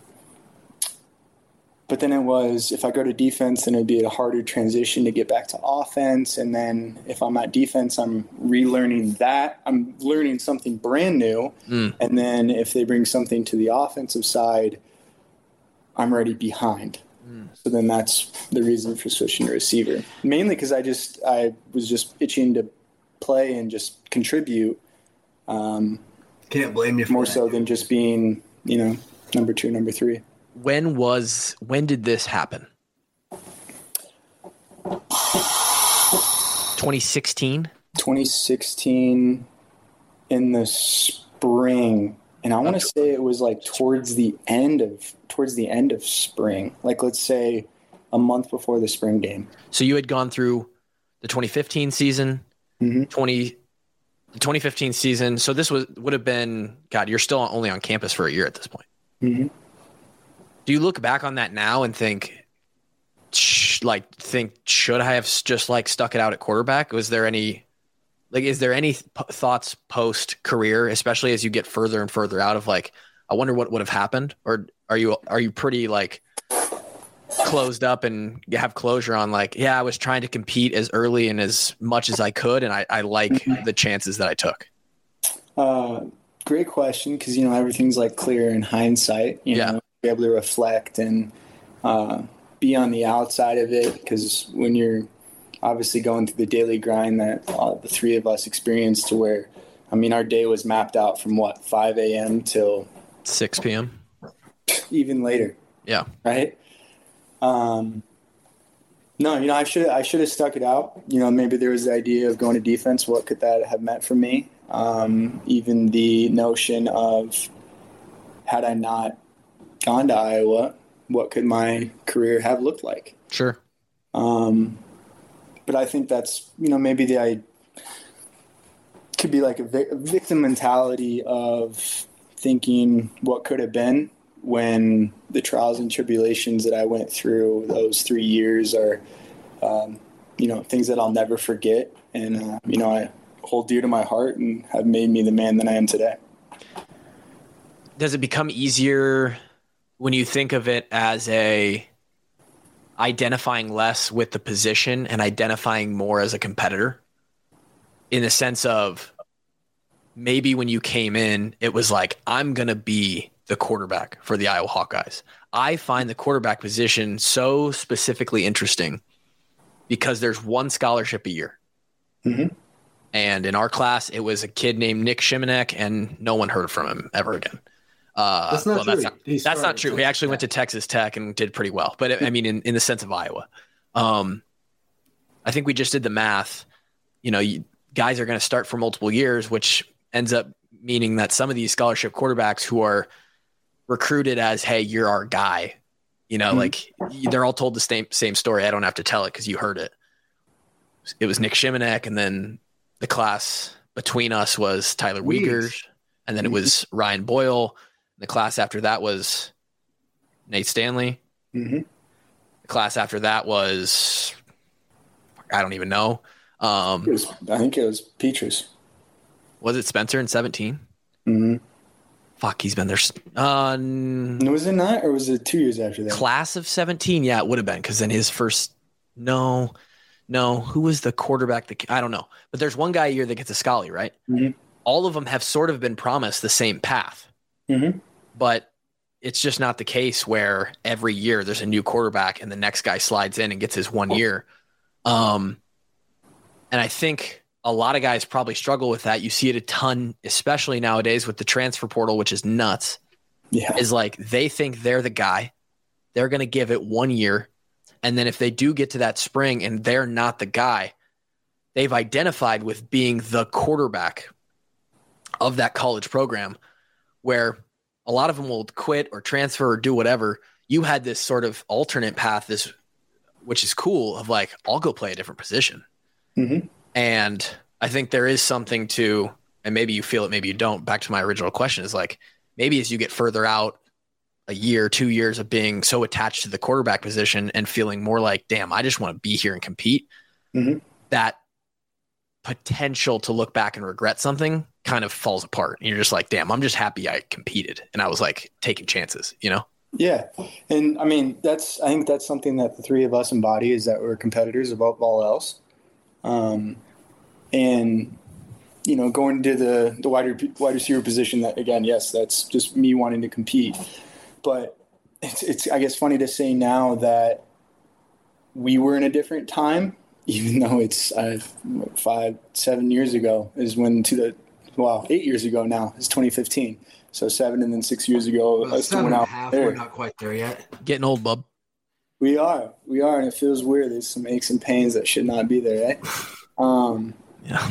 C: but then it was, if I go to defense, then it'd be a harder transition to get back to offense. And then if I'm at defense, I'm relearning that. I'm learning something brand new. Mm. And then if they bring something to the offensive side, I'm already behind. Mm. So then that's the reason for switching to receiver. Mainly because I just, I was just itching to play and just contribute. Um,
B: Can't blame you for
C: more
B: that.
C: so than just being, you know, number two, number three.
A: When was, when did this happen? twenty sixteen
C: twenty sixteen in the spring. And I want to say it was like towards the end of, towards the end of spring. Like, let's say a month before the spring game.
A: So you had gone through the twenty fifteen season, mm-hmm. twenty, the twenty fifteen season. So this was, would have been, God, you're still only on campus for a year at this point.
C: Mm-hmm.
A: Do you look back on that now and think, sh- like, think, should I have just like stuck it out at quarterback? Was there any, like, is there any th- thoughts post career, especially as you get further and further out of like, I wonder what would have happened? Or are you, are you pretty like closed up and you have closure on like, yeah, I was trying to compete as early and as much as I could. And I, I like mm-hmm. the chances that I took.
C: Uh, great question, because, you know, everything's like clear in hindsight. You
A: Yeah.
C: know, be able to reflect and uh, be on the outside of it, because when you're obviously going through the daily grind that uh, the three of us experienced, to where, I mean, our day was mapped out from what, five a.m. till
A: six p.m.
C: even later,
A: Yeah.
C: right? Um, no, you know, I should I should have stuck it out. You know, maybe there was the idea of going to defense. What could that have meant for me? Um, even the notion of, had I not gone to Iowa, what could my career have looked like?
A: Sure.
C: Um, but I think that's, you know, maybe the I could be like a, vic- a victim mentality of thinking what could have been, when the trials and tribulations that I went through those three years are, um, you know, things that I'll never forget. And, uh, you know, I hold dear to my heart and have made me the man that I am today.
A: Does it become easier when you think of it as a identifying less with the position and identifying more as a competitor, in the sense of maybe when you came in, it was like, I'm going to be the quarterback for the Iowa Hawkeyes. I find the quarterback position so specifically interesting because there's one scholarship a year.
C: Mm-hmm.
A: And in our class, it was a kid named Nick Shimanek, and no one heard from him ever again. Uh,
B: That's not
A: well,
B: true.
A: That's not,
B: He
A: that's not
B: started
A: true.
B: at
A: He actually went to
B: Texas
A: Texas Tech and did pretty well. But I mean, in, in the sense of Iowa, um, I think we just did the math. You know, you, guys are going to start for multiple years, which ends up meaning that some of these scholarship quarterbacks who are recruited as, hey, you're our guy, you know,
C: Mm-hmm.
A: like they're all told the same, same story. I don't have to tell it because you heard it. It was Nick Shimanek, and then the class between us was Tyler
B: Weeks.
A: Wiegers, and then it was Ryan Boyle. The class after that was Nate Stanley.
C: Mm-hmm.
A: The class after that was, I don't even know. Um,
C: It was, I think it was Petrus.
A: was it Spencer in seventeen?
C: Mm-hmm.
A: Fuck, he's been there. Uh, n-
C: Was it not, or was it two years after that?
A: class of seventeen? Yeah, it would have been, because then his first, no, no. Who was the quarterback? That, I don't know. But there's one guy a year that gets a Scully, right?
C: Mhm.
A: All of them have sort of been promised the same path.
C: Mm-hmm.
A: But it's just not the case where every year there's a new quarterback and the next guy slides in and gets his one year. Um, and I think a lot of guys probably struggle with that. You see it a ton, especially nowadays with the transfer portal, which is nuts.
C: Yeah.
A: Is like they think they're the guy. They're going to give it one year. And then if they do get to that spring and they're not the guy, they've identified with being the quarterback of that college program, where a lot of them will quit or transfer or do whatever. You had this sort of alternate path, this, which is cool, of like, I'll go play a different position.
C: Mm-hmm.
A: And I think there is something to, and maybe you feel it, maybe you don't, back to my original question, is like, maybe as you get further out, a year, two years of being so attached to the quarterback position and feeling more like, damn, I just want to be here and compete,
C: Mm-hmm.
A: that potential to look back and regret something kind of falls apart. And you're just like, damn, I'm just happy I competed and I was like taking chances, you know?
C: Yeah. And I mean, that's, I think that's something that the three of us embody, is that we're competitors above all else. Um, and, you know, going to the, the wide, wide receiver position, that again, yes, that's just me wanting to compete. But it's, it's, I guess, funny to say now that we were in a different time, even though it's uh, five, seven years ago is when to the, wow, eight years ago now is twenty fifteen. So seven and then six years ago,
B: Well,
C: I still
B: seven
C: went
B: and a
C: out
B: half,
C: there.
B: we're not quite there yet.
A: Getting old, bub.
C: We are, we are, and it feels weird. There's some aches and pains that should not be there, right? Um,
A: Yeah.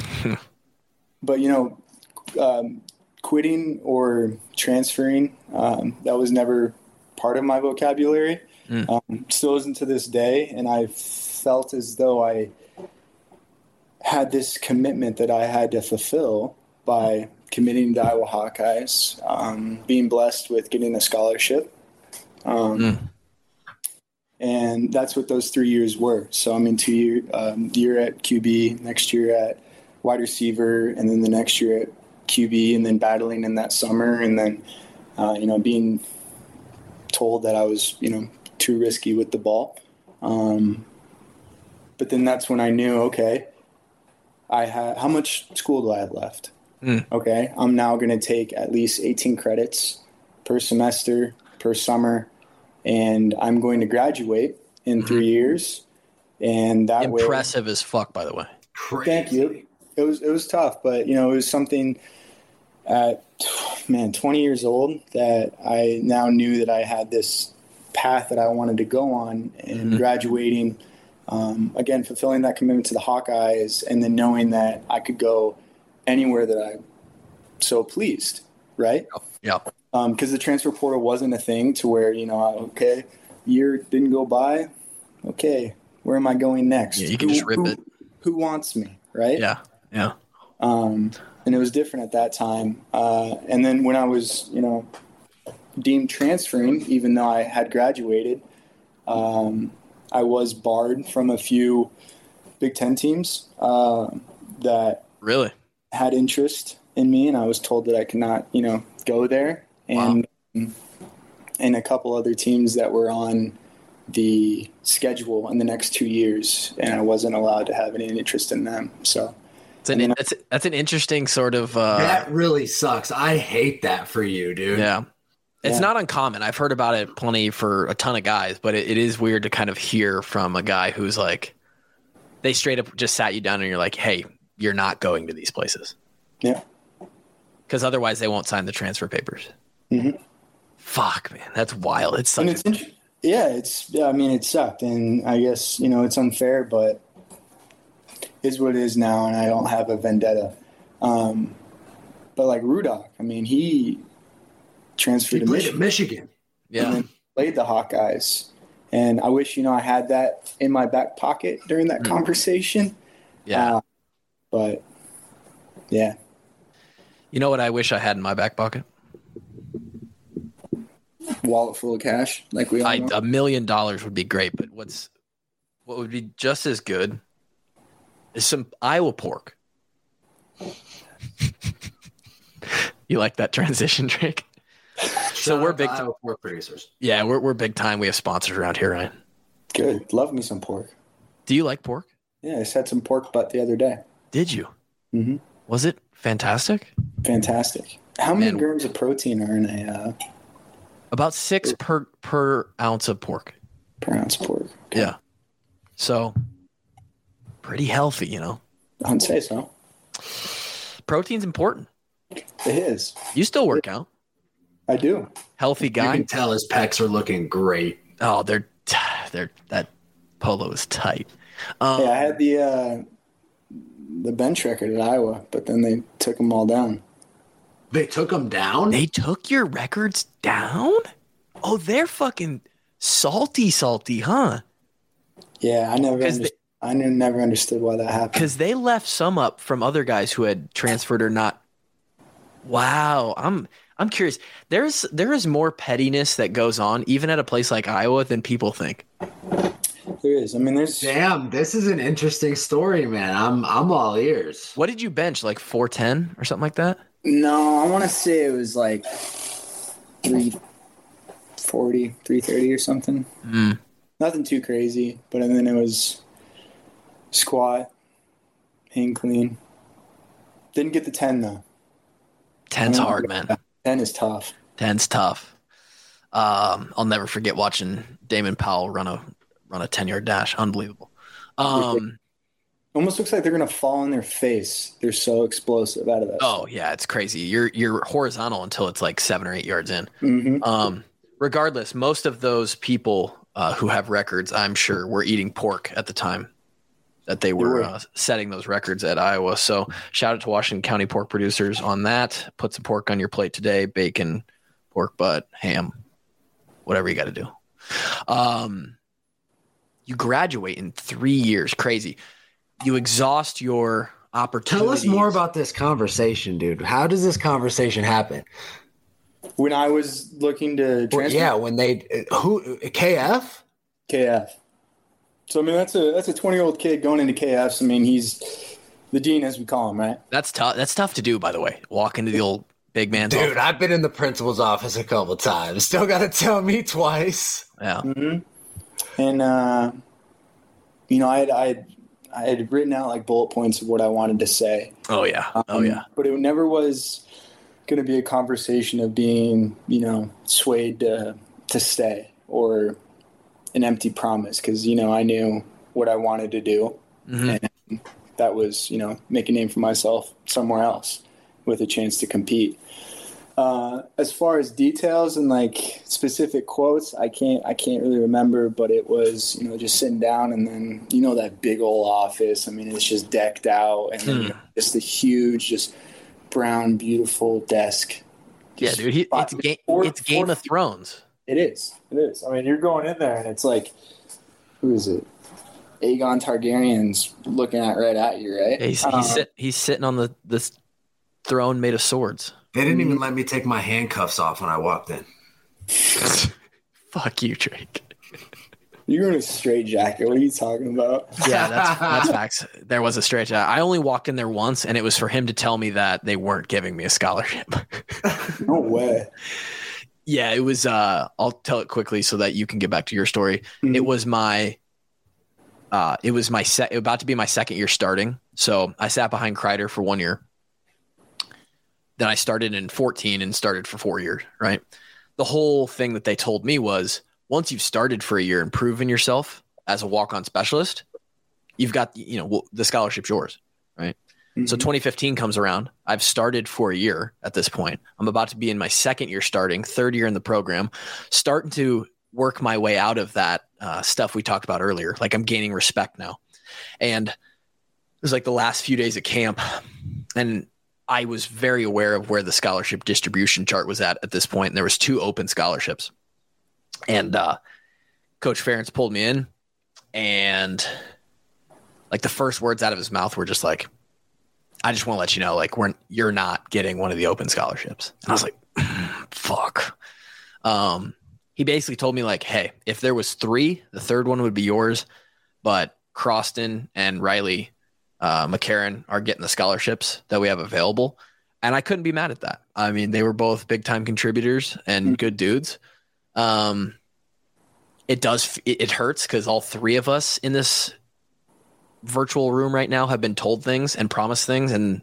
C: but you know, um, quitting or transferring, um, that was never part of my vocabulary.
A: Mm.
C: Um, still isn't to this day, and I felt as though I had this commitment that I had to fulfill by committing to Iowa Hawkeyes, um, being blessed with getting a scholarship. Um,
A: Mm.
C: And that's what those three years were. So, I mean, two year, um, year at Q B, next year at wide receiver, and then the next year at Q B, and then battling in that summer, and then, uh, you know, being told that I was, you know, too risky with the ball. Um, but then that's when I knew, okay, I had, how much school do I have left?
A: Mm.
C: Okay, I'm now going to take at least eighteen credits per semester, per summer, and I'm going to graduate in
A: Mm-hmm.
C: three years. And that way,
A: Impressive as fuck, by the way.
B: Crazy.
C: thank you. It was it was tough, but you know, it was something at man twenty years old that I now knew that I had this path that I wanted to go on, and
A: Mm-hmm.
C: graduating, um, again, fulfilling that commitment to the Hawkeyes, and then knowing that I could go anywhere that I so pleased, right?
A: Yeah.
C: Um, because the transfer portal wasn't a thing to where, you know, okay, year didn't go by, okay, where am I going next?
A: Yeah, you can
C: Who-
A: just rip
C: who-
A: it.
C: Who wants me, right?
A: Yeah. Yeah.
C: Um, and it was different at that time. Uh, and then when I was, you know, deemed transferring, even though I had graduated, um, I was barred from a few Big Ten teams uh, that
A: Really?
C: had interest in me, and I was told that I could not, you know, go there. And and a couple other teams that were on the schedule in the next two years, and I wasn't allowed to have any interest in them. So.
A: It's an, that's, that's an interesting sort of. Uh,
B: That really sucks. I hate that for you, dude.
A: Yeah. It's
C: Yeah.
A: not uncommon. I've heard about it plenty for a ton of guys, but it, it is weird to kind of hear from a guy who's like, they straight up just sat you down and you're like, hey, you're not going to these places.
C: Yeah.
A: Because otherwise they won't sign the transfer papers.
C: Mhm.
A: Fuck, man. That's wild. It's such
C: And it's int- yeah, it's yeah, I mean it sucked, and I guess you know it's unfair, but is what it is now, and I don't have a vendetta. Um, but like Rudock, I mean he transferred
B: He
C: to
B: played at
C: Michigan,
B: Michigan.
A: yeah.
C: and then played the Hawkeyes, and I wish you know I had that in my back pocket during that conversation.
A: Yeah.
C: Uh, but yeah,
A: You know what I wish I had in my back pocket?
C: wallet full of cash, like we all
A: I,
C: know.
A: a million dollars would be great, but what's what would be just as good is some Iowa pork. You like that transition, Drake? So we're big time.
B: Pork producers.
A: Yeah, we're we're big time. We have sponsors around here, Ryan.
C: Good, love me some pork.
A: Do you like pork?
C: Yeah, I just had some pork butt the other day.
A: Did you?
C: Mhm.
A: Was it fantastic?
C: Fantastic. How many
A: Man.
C: grams of protein are in a uh,
A: About six per per ounce of pork.
C: per ounce of pork? Okay.
A: Yeah. So pretty healthy, you know.
C: I'd say so.
A: Protein's important.
C: It is.
A: You still work out.
C: I do.
A: Healthy
B: You
A: guy.
B: can tell his pecs are looking great.
A: Oh, they're they're that polo is tight. Um,
C: Yeah, I had the uh, the bench record at Iowa, but then they took them all down.
B: They took him down?
A: They took your records down? Oh, they're fucking salty, salty, huh?
C: Yeah, I never
A: 'Cause
C: understood, I knew- never understood why that happened.
A: Because they left some up from other guys who had transferred or not. Wow, I'm I'm curious. There's there is more pettiness that goes on even at a place like Iowa than people think.
C: There is. I mean, there's
B: Damn, this is an interesting story, man. I'm I'm all ears.
A: What did you bench? Like four ten or something like that?
C: no. I want to say it was like three forty, three thirty or something.
A: Mm.
C: Nothing too crazy, but and then it was squat, hang clean. Didn't get the ten though.
A: Ten's hard, man.
C: ten is tough.
A: Ten's tough. Um, I'll never forget watching Damon Powell run a run a ten yard dash. Unbelievable. Um,
C: Almost looks like they're gonna fall on their face. They're so explosive out of that.
A: oh yeah, it's crazy. You're you're horizontal until it's like seven or eight yards in.
C: hmm
A: Um, regardless, most of those people uh, who have records, I'm sure, were eating pork at the time that they were
C: were.
A: uh, setting those records at Iowa. So shout out to Washington County pork producers on that. Put some pork on your plate today: bacon, pork butt, ham, whatever you got to do. Um, you graduate in three years. Crazy. You exhaust your opportunities.
B: Tell us more about this conversation, dude. How does this conversation happen?
C: When I was looking to transfer
B: Yeah, when they who K F?
C: K F. So I mean that's a that's a twenty year old kid going into K Fs. I mean he's the dean as we call him, right?
A: That's tough. That's tough to do, by the way. Walk into the old big man's
B: Dude,
A: office.
B: I've been in the principal's office a couple times. Still got to tell me twice.
A: Yeah.
C: Mm-hmm. And uh, you know I had, I had I had written out like bullet points of what I wanted to say.
A: Oh yeah. Oh
C: Um,
A: yeah.
C: But it never was going to be a conversation of being, you know, swayed to, to stay or an empty promise. Cause, you know, I knew what I wanted to do.
A: Mm-hmm.
C: And that was, you know, make a name for myself somewhere else with a chance to compete. Uh, as far as details and like specific quotes, I can't, I can't really remember, but it was, you know, just sitting down and then, you know, that big old office. I mean, it's just decked out and then,
A: Hmm.
C: you know, just the huge, just brown, beautiful desk.
A: Yeah,
C: Just
A: dude. He,
C: five-
A: it's game.
C: four-
A: It's Game
C: four-
A: of Thrones.
C: It is. It is. I mean, you're going in there and it's like, who is it? Aegon Targaryen's looking at right at you, right?
A: He's
C: Uh,
A: he's, sit, he's sitting on the this throne made of swords.
B: They didn't even let me take my handcuffs off when I walked in.
A: Fuck you, Drake.
C: You're in a straight jacket. What are you talking about?
A: Yeah, that's that's facts. There was a straight shot. I only walked in there once, and it was for him to tell me that they weren't giving me a scholarship.
C: No way.
A: Yeah, it was. Uh, I'll tell it quickly so that you can get back to your story.
C: Mhm.
A: It was my. Uh, it was my set. About to be my second year starting. So I sat behind Kreider for one year. Then I started in fourteen and started for four years. Right. The whole thing that they told me was, once you've started for a year and proven yourself as a walk-on specialist, you've got, you know, the scholarship's yours, right?
C: Mm-hmm.
A: So twenty fifteen comes around. I've started for a year at this point. I'm about to be in my second year starting, third year in the program, starting to work my way out of that uh, stuff we talked about earlier. Like I'm gaining respect now. And it was like the last few days of camp, and I was very aware of where the scholarship distribution chart was at at this point. And there was two open scholarships. And uh, Coach Ferentz pulled me in, and like the first words out of his mouth were just like, I just want to let you know, like, we're, you're not getting one of the open scholarships. And I was like, fuck. Um, he basically told me like, hey, if there was three, the third one would be yours, but Croston and Riley uh, McCarron are getting the scholarships that we have available. And I couldn't be mad at that. I mean, they were both big time contributors and mm-hmm. good dudes. Um, it does, it, it hurts because all three of us in this virtual room right now have been told things and promised things, and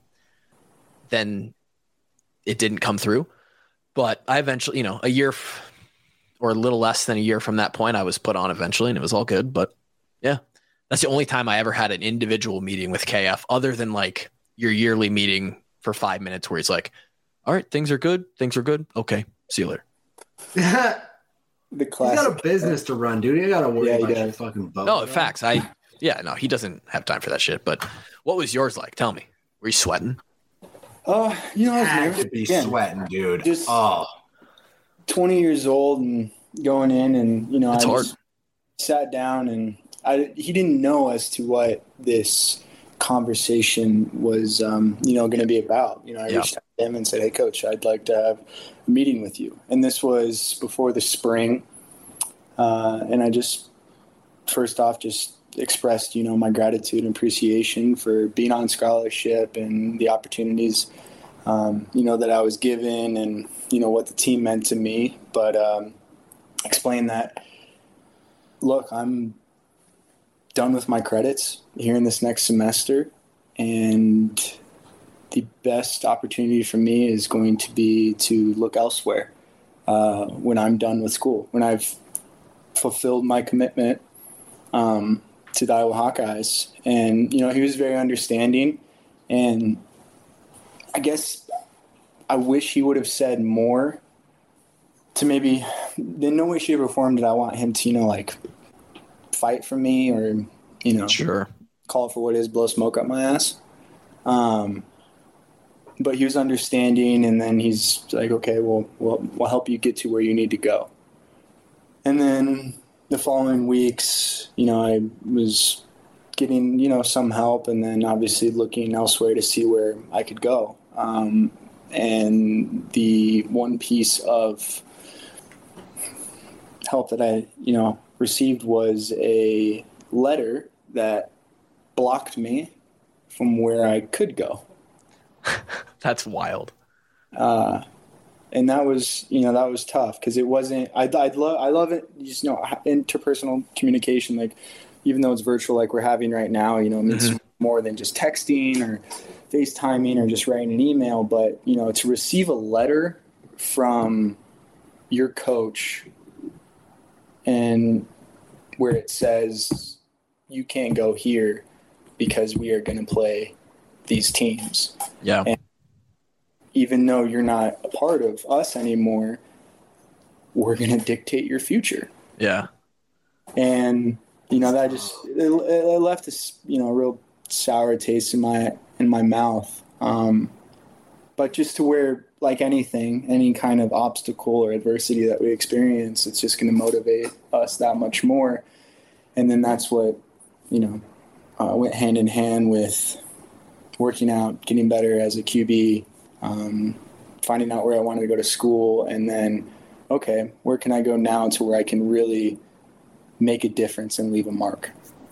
A: then it didn't come through. But I eventually, you know, a year f- or a little less than a year from that point, I was put on eventually, and it was all good. But yeah, that's the only time I ever had an individual meeting with K F other than like your yearly meeting for five minutes where he's like, all right, things are good. Things are good. Okay. See you later.
C: The classic.
B: You got a business to run, dude. You got to worry
C: Yeah, he
B: about
C: does.
B: your fucking boat.
A: No, facts. I, yeah, no, he doesn't have time for that shit. But what was yours like? Tell me. Were you sweating?
C: Oh, you know, I was
B: Had
C: nervous
B: to be
C: again.
B: sweating, dude.
C: Just-
B: oh,
C: twenty years old and going in, and you know,
A: It's
C: I
A: hard.
C: just sat down, and I he didn't know as to what this conversation was, um, you know, going to be about. You know, I
A: Yeah.
C: reached out to him and said, "Hey, Coach, I'd like to have a meeting with you." And this was before the spring, uh, and I just first off just expressed, you know, my gratitude and appreciation for being on scholarship and the opportunities, um, you know, that I was given, and you know what the team meant to me. But um, explain that, look, I'm done with my credits here in this next semester, and the best opportunity for me is going to be to look elsewhere uh, when I'm done with school, when I've fulfilled my commitment um, to the Iowa Hawkeyes. And, you know, he was very understanding, and I guess I wish he would have said more to maybe, in no way, shape, or form did I want him to, you know, like fight for me or, you know,
A: Sure.
C: call it for what it is, blow smoke up my ass. Um, but he was understanding, and then he's like, okay, well, we'll, we'll help you get to where you need to go. And then the following weeks, you know, I was getting, you know, some help, and then obviously looking elsewhere to see where I could go. Um, and the one piece of help that I, you know, received was a letter that blocked me from where I could go.
A: That's wild.
C: Uh, and that was, you know, that was tough because it wasn't, I'd, I'd love, I love it. You just know, interpersonal communication. Like even though it's virtual like we're having right now, you know, it means mm-hmm. more than just texting or FaceTiming or just writing an email. But, you know, to receive a letter from your coach and where it says you can't go here because we are going to play these teams.
A: Yeah.
C: And even though you're not a part of us anymore, we're going to dictate your future.
A: Yeah.
C: And, you know, that just, it, it left this, you know, a real sour taste in my, in my mouth. Um, but just to where, like anything, any kind of obstacle or adversity that we experience, it's just going to motivate us that much more. And then that's what, you know, uh, went hand in hand with working out, getting better as a Q B, um, finding out where I wanted to go to school, and then, okay, where can I go now to where I can really make a difference and leave a mark?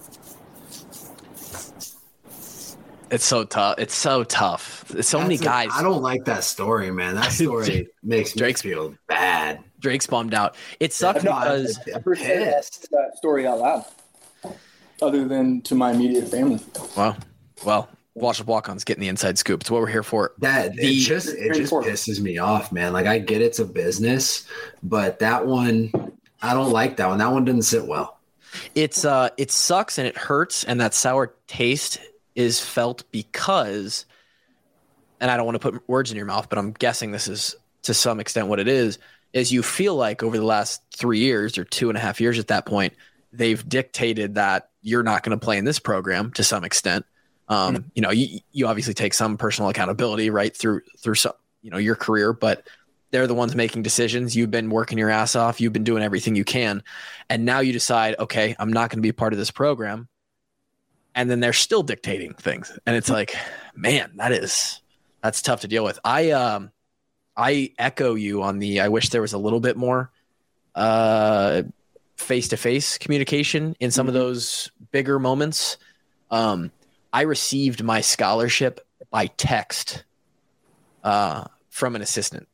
A: It's so tough. It's so tough. So That's many guys.
B: A, I don't like that story, man. That story makes
A: Drake's,
B: me feel bad.
A: Drake's bummed out. It sucks yeah, because
C: I'm pissed. That story out loud, other than to my immediate family.
A: Wow. Well, Watch the Walk-Ons getting the inside scoop. It's what we're here for.
B: That the, it just it just pisses me off, man. Like I get it's a business, but that one, I don't like that one. That one didn't sit well.
A: It's uh, it sucks and it hurts, and that sour taste is felt because, and I don't want to put words in your mouth, but I'm guessing this is to some extent what it is, is you feel like over the last three years or two and a half years at that point, they've dictated that you're not going to play in this program to some extent. Um, mm-hmm. You know, you, you obviously take some personal accountability right through, through some, you know, your career, but they're the ones making decisions. You've been working your ass off. You've been doing everything you can. And now you decide, okay, I'm not going to be a part of this program. And then they're still dictating things. And it's like, man, that is, that's tough to deal with. I, um, I echo you on the, I wish there was a little bit more, uh, face-to-face communication in some mm-hmm. of those bigger moments. Um, I received my scholarship by text, uh, from an assistant.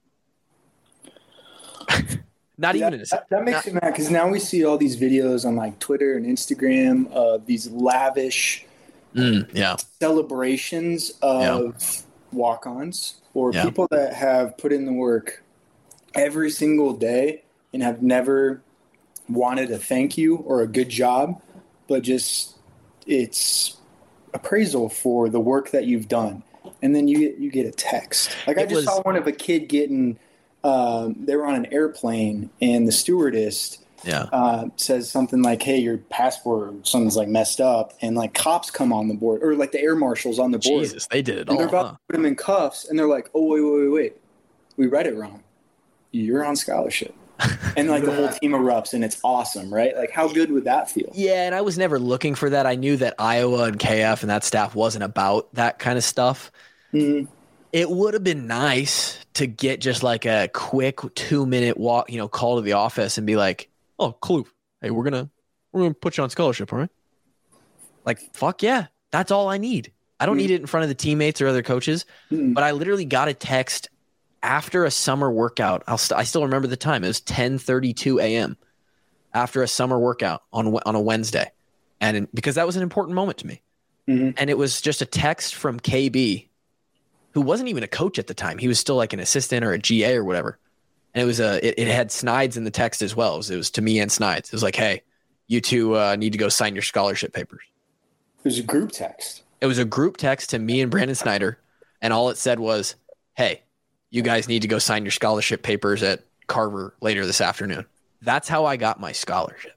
A: Not
C: yeah,
A: even an assistant.
C: That, that makes
A: Not,
C: me mad because now we see all these videos on like Twitter and Instagram of these lavish
A: mm, yeah.
C: celebrations of
A: yeah.
C: walk-ons or
A: yeah.
C: people that have put in the work every single day and have never wanted a thank you or a good job, but just it's appraisal for the work that you've done. And then you get, you get a text. Like it I just was, saw one of a kid getting um, they were on an airplane and the stewardess
A: yeah.
C: uh, says something like, hey, your passport or something's like messed up. And like cops come on the board or like the air marshals on the board.
A: Jesus, they did it
C: and
A: all.
C: They're about
A: huh?
C: to put them in cuffs. And they're like, oh, wait, wait, wait, wait. We read it wrong. You're on scholarship. And like the whole team erupts and it's awesome, right? Like how good would that feel?
A: Yeah, and I was never looking for that. I knew that Iowa and K F and that staff wasn't about that kind of stuff.
C: Mm-hmm.
A: It would have been nice to get just like a quick two minute walk, you know, call to the office and be like, "Oh, Kloof, hey, we're gonna we're gonna put you on scholarship, all right?" Like, fuck yeah, that's all I need. I don't mm-hmm. need it in front of the teammates or other coaches, mm-hmm. but I literally got a text after a summer workout. I'll st- I still remember the time. It was ten thirty-two a.m. after a summer workout on on a Wednesday, and in, because that was an important moment to me,
C: mm-hmm.
A: and it was just a text from K B. Who wasn't even a coach at the time. He was still like an assistant or a G A or whatever. And it was a, it, it had Snides in the text as well. It was, it was to me and Snides. It was like, hey, you two uh, need to go sign your scholarship papers.
C: It was a group text.
A: It was a group text to me and Brandon Snyder. And all it said was, hey, you guys need to go sign your scholarship papers at Carver later this afternoon. That's how I got my scholarship.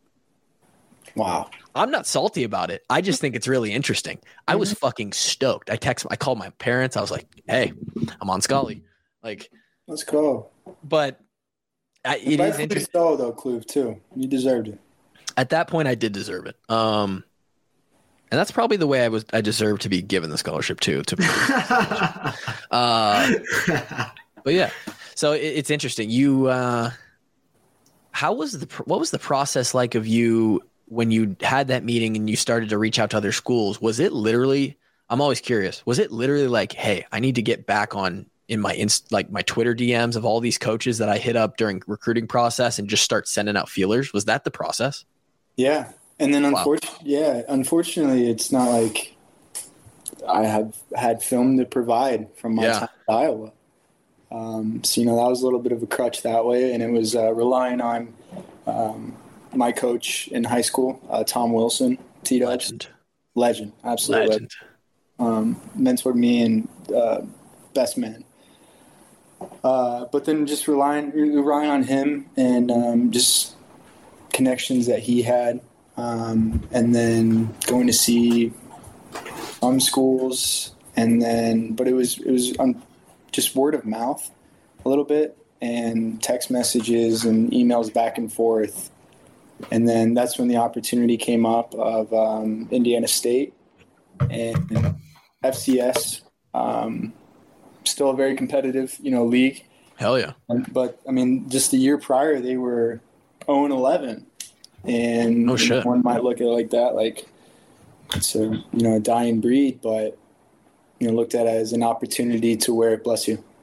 C: Wow.
A: I'm not salty about it. I just think it's really interesting. I was fucking stoked. I text, I called my parents. I was like, hey, I'm on Scully. Like,
C: let's go.
A: But I, it is interesting.
C: So though, Kloof, too. You deserved it.
A: At that point, I did deserve it. Um, and that's probably the way I was. I deserved to be given the scholarship too. To uh, but yeah, so it, it's interesting. You, uh, how was the what was the process like of you? When you had that meeting and you started to reach out to other schools, was it literally, I'm always curious, was it literally like, hey, I need to get back on in my, inst- like my Twitter D Ms of all these coaches that I hit up during recruiting process and just start sending out feelers? Was that the process?
C: Yeah. And then,
A: Wow.
C: unfortunately, yeah, unfortunately, it's not like I have had film to provide from my
A: Yeah.
C: time at Iowa. Um, so, you know, that was a little bit of a crutch that way. And it was uh, relying on um, my coach in high school, uh, Tom Wilson, T-Dubs.
A: Legend.
C: Legend, absolutely.
A: Legend.
C: Um, mentored me and uh, best man. Uh, but then just relying relying on him and um, just connections that he had, um, and then going to see some schools, and then but it was it was um, just word of mouth a little bit, and text messages and emails back and forth, and then that's when the opportunity came up of um, Indiana State and F C S. Um, still a very competitive, you know, league.
A: Hell yeah.
C: But, I mean, just the year prior, they were oh and eleven. And
A: Oh, shit.
C: one might look at it like that, like it's a, you know, a dying breed, but, you know, looked at it as an opportunity to wear it, bless you.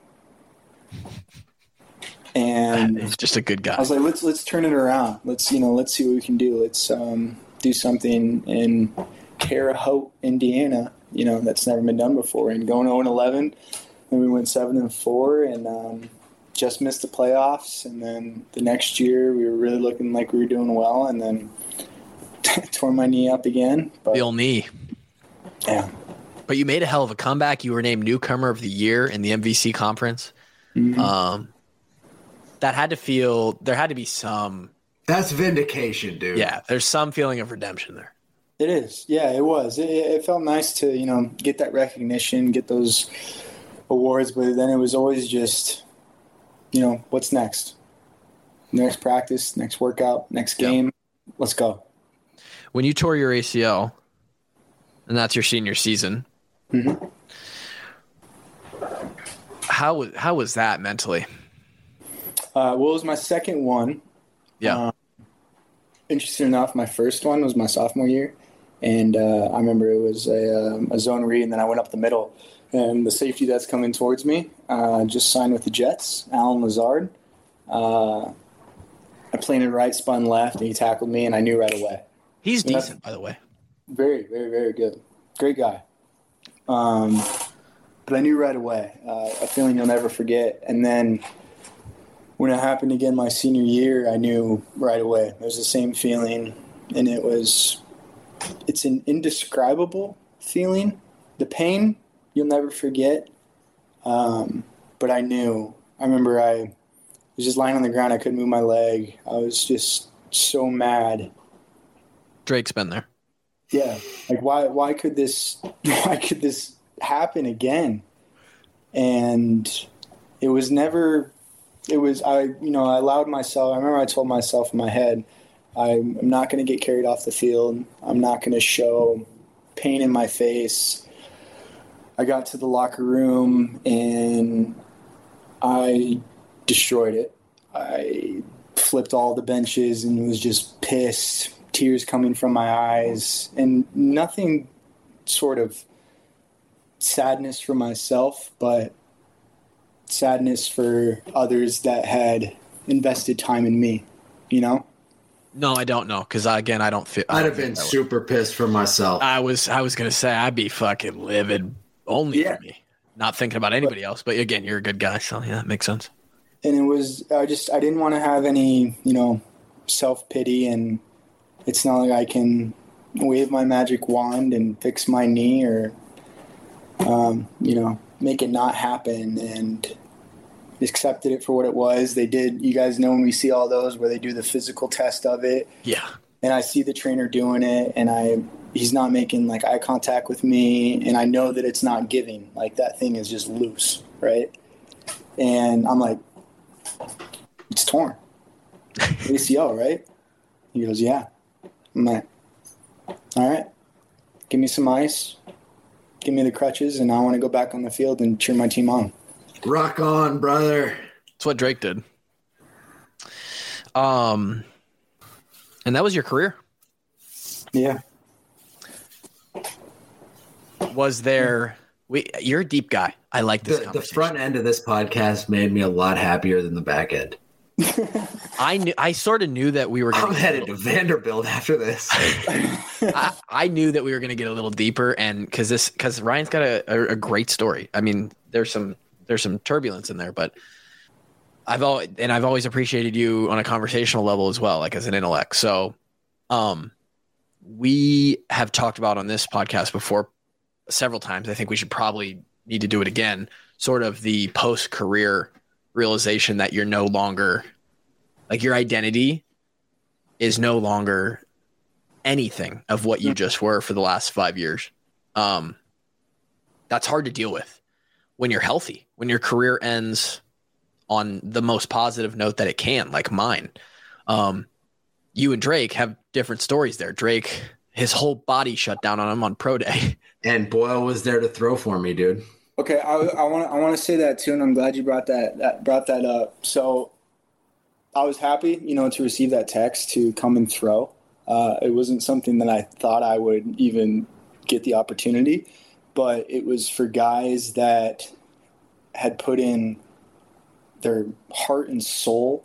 C: And
A: He's just a good guy.
C: I was like, let's let's turn it around. Let's, you know, let's see what we can do. Let's um, do something in Terre Haute, Indiana, you know, that's never been done before. And going oh and eleven, then we went seven and four, and um, just missed the playoffs. And then the next year, we were really looking like we were doing well, and then tore my knee up again. But
A: The old knee.
C: yeah,
A: But you made a hell of a comeback. You were named newcomer of the year in the M V C conference.
C: Mm-hmm.
A: Um, that had to feel – there had to be some
B: That's vindication, dude.
A: – yeah, there's some feeling of redemption there.
C: it is. Yeah, it was. It, it felt nice to, you know, get that recognition, get those awards, but then it was always just, you know, what's next? Next practice, next workout, next game. Let's go.
A: When you tore your A C L, and that's your senior season,
C: Mm-hmm.
A: how was how was that mentally?
C: Uh, well, it was my second one.
A: Yeah,
C: Um, Interesting enough, my first one was my sophomore year, and uh, I remember it was a, um, a zone read, and then I went up the middle, and the safety that's coming towards me uh, just signed with the Jets, Alan Lazard. Uh, I planted right, spun left, and he tackled me, and I knew right away.
A: he's
C: Yeah.
A: decent, by the way.
C: Very, very, very good. Great guy. Um, but I knew right away. Uh, a feeling you'll never forget. And then when it happened again my senior year, I knew right away. It was the same feeling, and it was it's an indescribable feeling. The pain you'll never forget. Um, but I knew. I remember I was just lying on the ground. I couldn't move my leg. I was just so mad.
A: Drake's been there.
C: Yeah, like why why could this why could this happen again? And it was never it was I you know, I allowed myself I remember I told myself in my head, I'm, I'm not going to get carried off the field. I'm not going to show pain in my face. I got to the locker room and I destroyed it. I flipped all the benches and was just pissed. Tears coming from my eyes, and nothing sort of sadness for myself, but sadness for others that had invested time in me, you know?
A: No, I don't know because again, I don't feel. I
B: I'd
A: don't
B: have
A: feel
B: been
A: that way.
B: super pissed for myself.
A: I was I was gonna say I'd be fucking livid only
C: Yeah.
A: for me, not thinking about anybody else. But again, you're a good guy, so yeah, that makes sense.
C: And it was, I just, I didn't want to have any, you know, self-pity, and it's not like I can wave my magic wand and fix my knee or, um, you know, make it not happen, and accepted it for what it was. They did, you guys know when we see all those where they do the physical test of it,
A: Yeah,
C: and I see the trainer doing it, and I, he's not making like eye contact with me, and I know that it's not giving, like that thing is just loose, right? And I'm like, it's torn. A C L, right? He goes, yeah. I'm like, all right, give me some ice, give me the crutches, and I want to go back on the field and cheer my team on.
B: Rock on, brother.
A: that's what Drake did. Um, and that was your career.
C: Yeah.
A: Was there? We, you're a deep guy. I like this
B: The, the
A: conversation.
B: front end of this podcast made me a lot happier than the back end.
A: I knew, I sort of knew that we were going
B: I'm headed to Vanderbilt after this.
A: I, I knew that we were going to get a little deeper, and because this, because Ryan's got a, a, a great story. I mean, there's some there's some turbulence in there, but I've always and I've always appreciated you on a conversational level as well, like as an intellect. So, um, we have talked about on this podcast before several times. I think we should probably need to do it again. Sort of the post career realization that you're no longer like your identity is no longer anything of what you just were for the last five years. Um, that's hard to deal with when you're healthy, when your career ends on the most positive note that it can, like mine. Um, you and Drake have different stories there. Drake, his whole body shut down on him on pro day.
B: And Boyle was there to throw for me, dude.
C: Okay, I want I want to say that too, and I'm glad you brought that, that brought that up. So I was happy, you know, to receive that text to come and throw. Uh, it wasn't something that I thought I would even get the opportunity, but it was for guys that had put in their heart and soul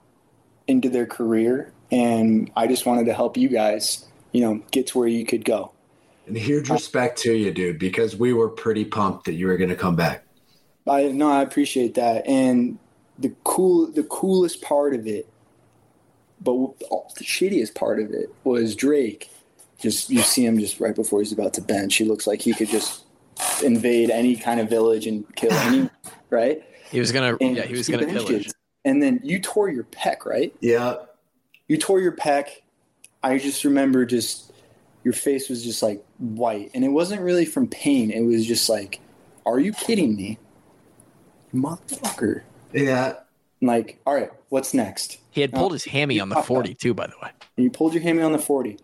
C: into their career, and I just wanted to help you guys, you know, get to where you could go.
B: And huge respect to you, dude, because we were pretty pumped that you were going to come back.
C: I no, I appreciate that. And the cool, the coolest part of it, but the shittiest part of it was Drake. Just you see him just right before he's about to bench. He looks like he could just invade any kind of village and kill any, right?
A: He was gonna, and yeah, he was he gonna pillage.
C: And then you tore your pec, right?
B: Yeah.
C: You tore your pec. I just remember just. Your face was just like white, and it wasn't really from pain. It was just like, are you kidding me? Motherfucker.
B: Yeah.
C: Like, all right, what's next?
A: He had pulled uh, his hammy on the forty too, by the way.
C: And you pulled your hammy on the forty.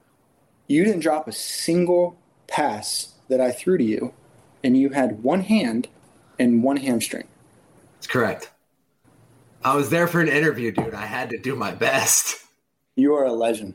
C: You didn't drop a single pass that I threw to you, and you had one hand and one hamstring.
B: That's correct. I was there for an interview, dude. I had to do my best.
C: You are a legend.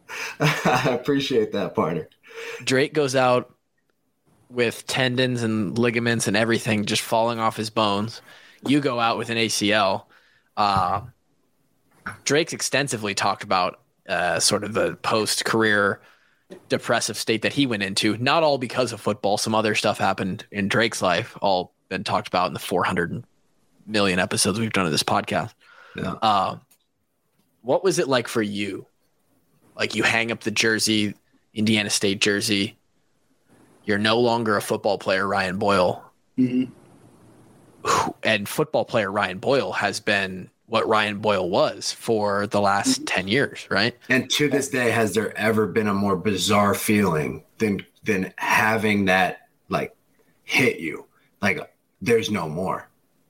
B: I appreciate that, partner.
A: Drake goes out with tendons and ligaments and everything just falling off his bones. You go out with an A C L. Uh, Drake's extensively talked about uh, sort of the post-career depressive state that he went into. Not all because of football. Some other stuff happened in Drake's life, all been talked about in the four hundred million episodes we've done of this podcast. Yeah. Uh, what was it like for you? Like you hang up the jersey, Indiana State jersey. You're no longer a football player, Ryan Boyle.
C: Mm-hmm.
A: And football player Ryan Boyle has been what Ryan Boyle was for the last mm-hmm. ten years, right?
B: And to this day, has there ever been a more bizarre feeling than than having that like hit you? Like there's no more.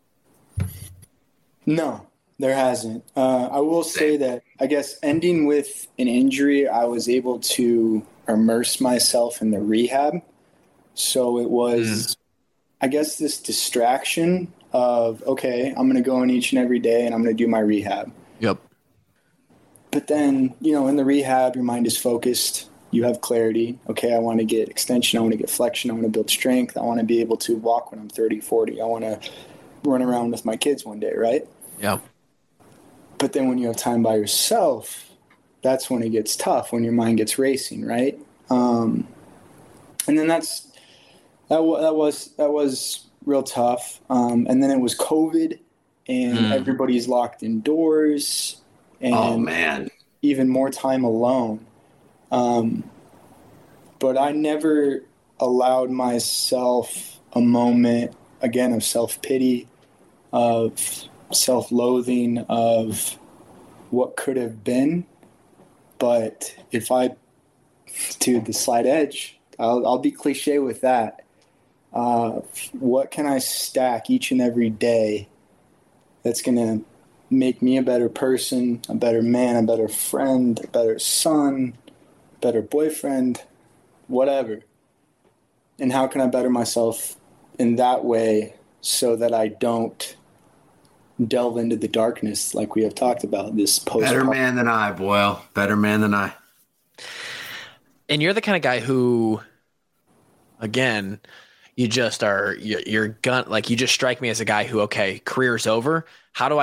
C: No. There hasn't. Uh, I will say that, I guess, ending with an injury, I was able to immerse myself in the rehab. So it was, mm. I guess, this distraction of, okay, I'm going to go in each and every day and I'm going to do my rehab.
A: Yep.
C: But then, you know, in the rehab, your mind is focused. You have clarity. Okay, I want to get extension. I want to get flexion. I want to build strength. I want to be able to walk when I'm thirty, forty. I want to run around with my kids one day, right?
A: Yep.
C: But then when you have time by yourself, that's when it gets tough, when your mind gets racing, right? Um, and then that's that, w- that was that was real tough. Um, and then it was COVID, and mm. everybody's locked indoors, and
B: oh man,
C: even more time alone. Um, but I never allowed myself a moment again of self-pity, of self-loathing, of what could have been. But if I, dude, the slight edge, I'll, I'll be cliche with that. Uh, what can I stack each and every day that's going to make me a better person, a better man, a better friend, a better son, a better boyfriend, whatever? And how can I better myself in that way so that I don't delve into the darkness like we have talked about this post.
B: Better man than I, Boyle. Better man than I.
A: And you're the kind of guy who, again, you just are, you're, you're gun, like you just strike me as a guy who, okay, career's over. How do I might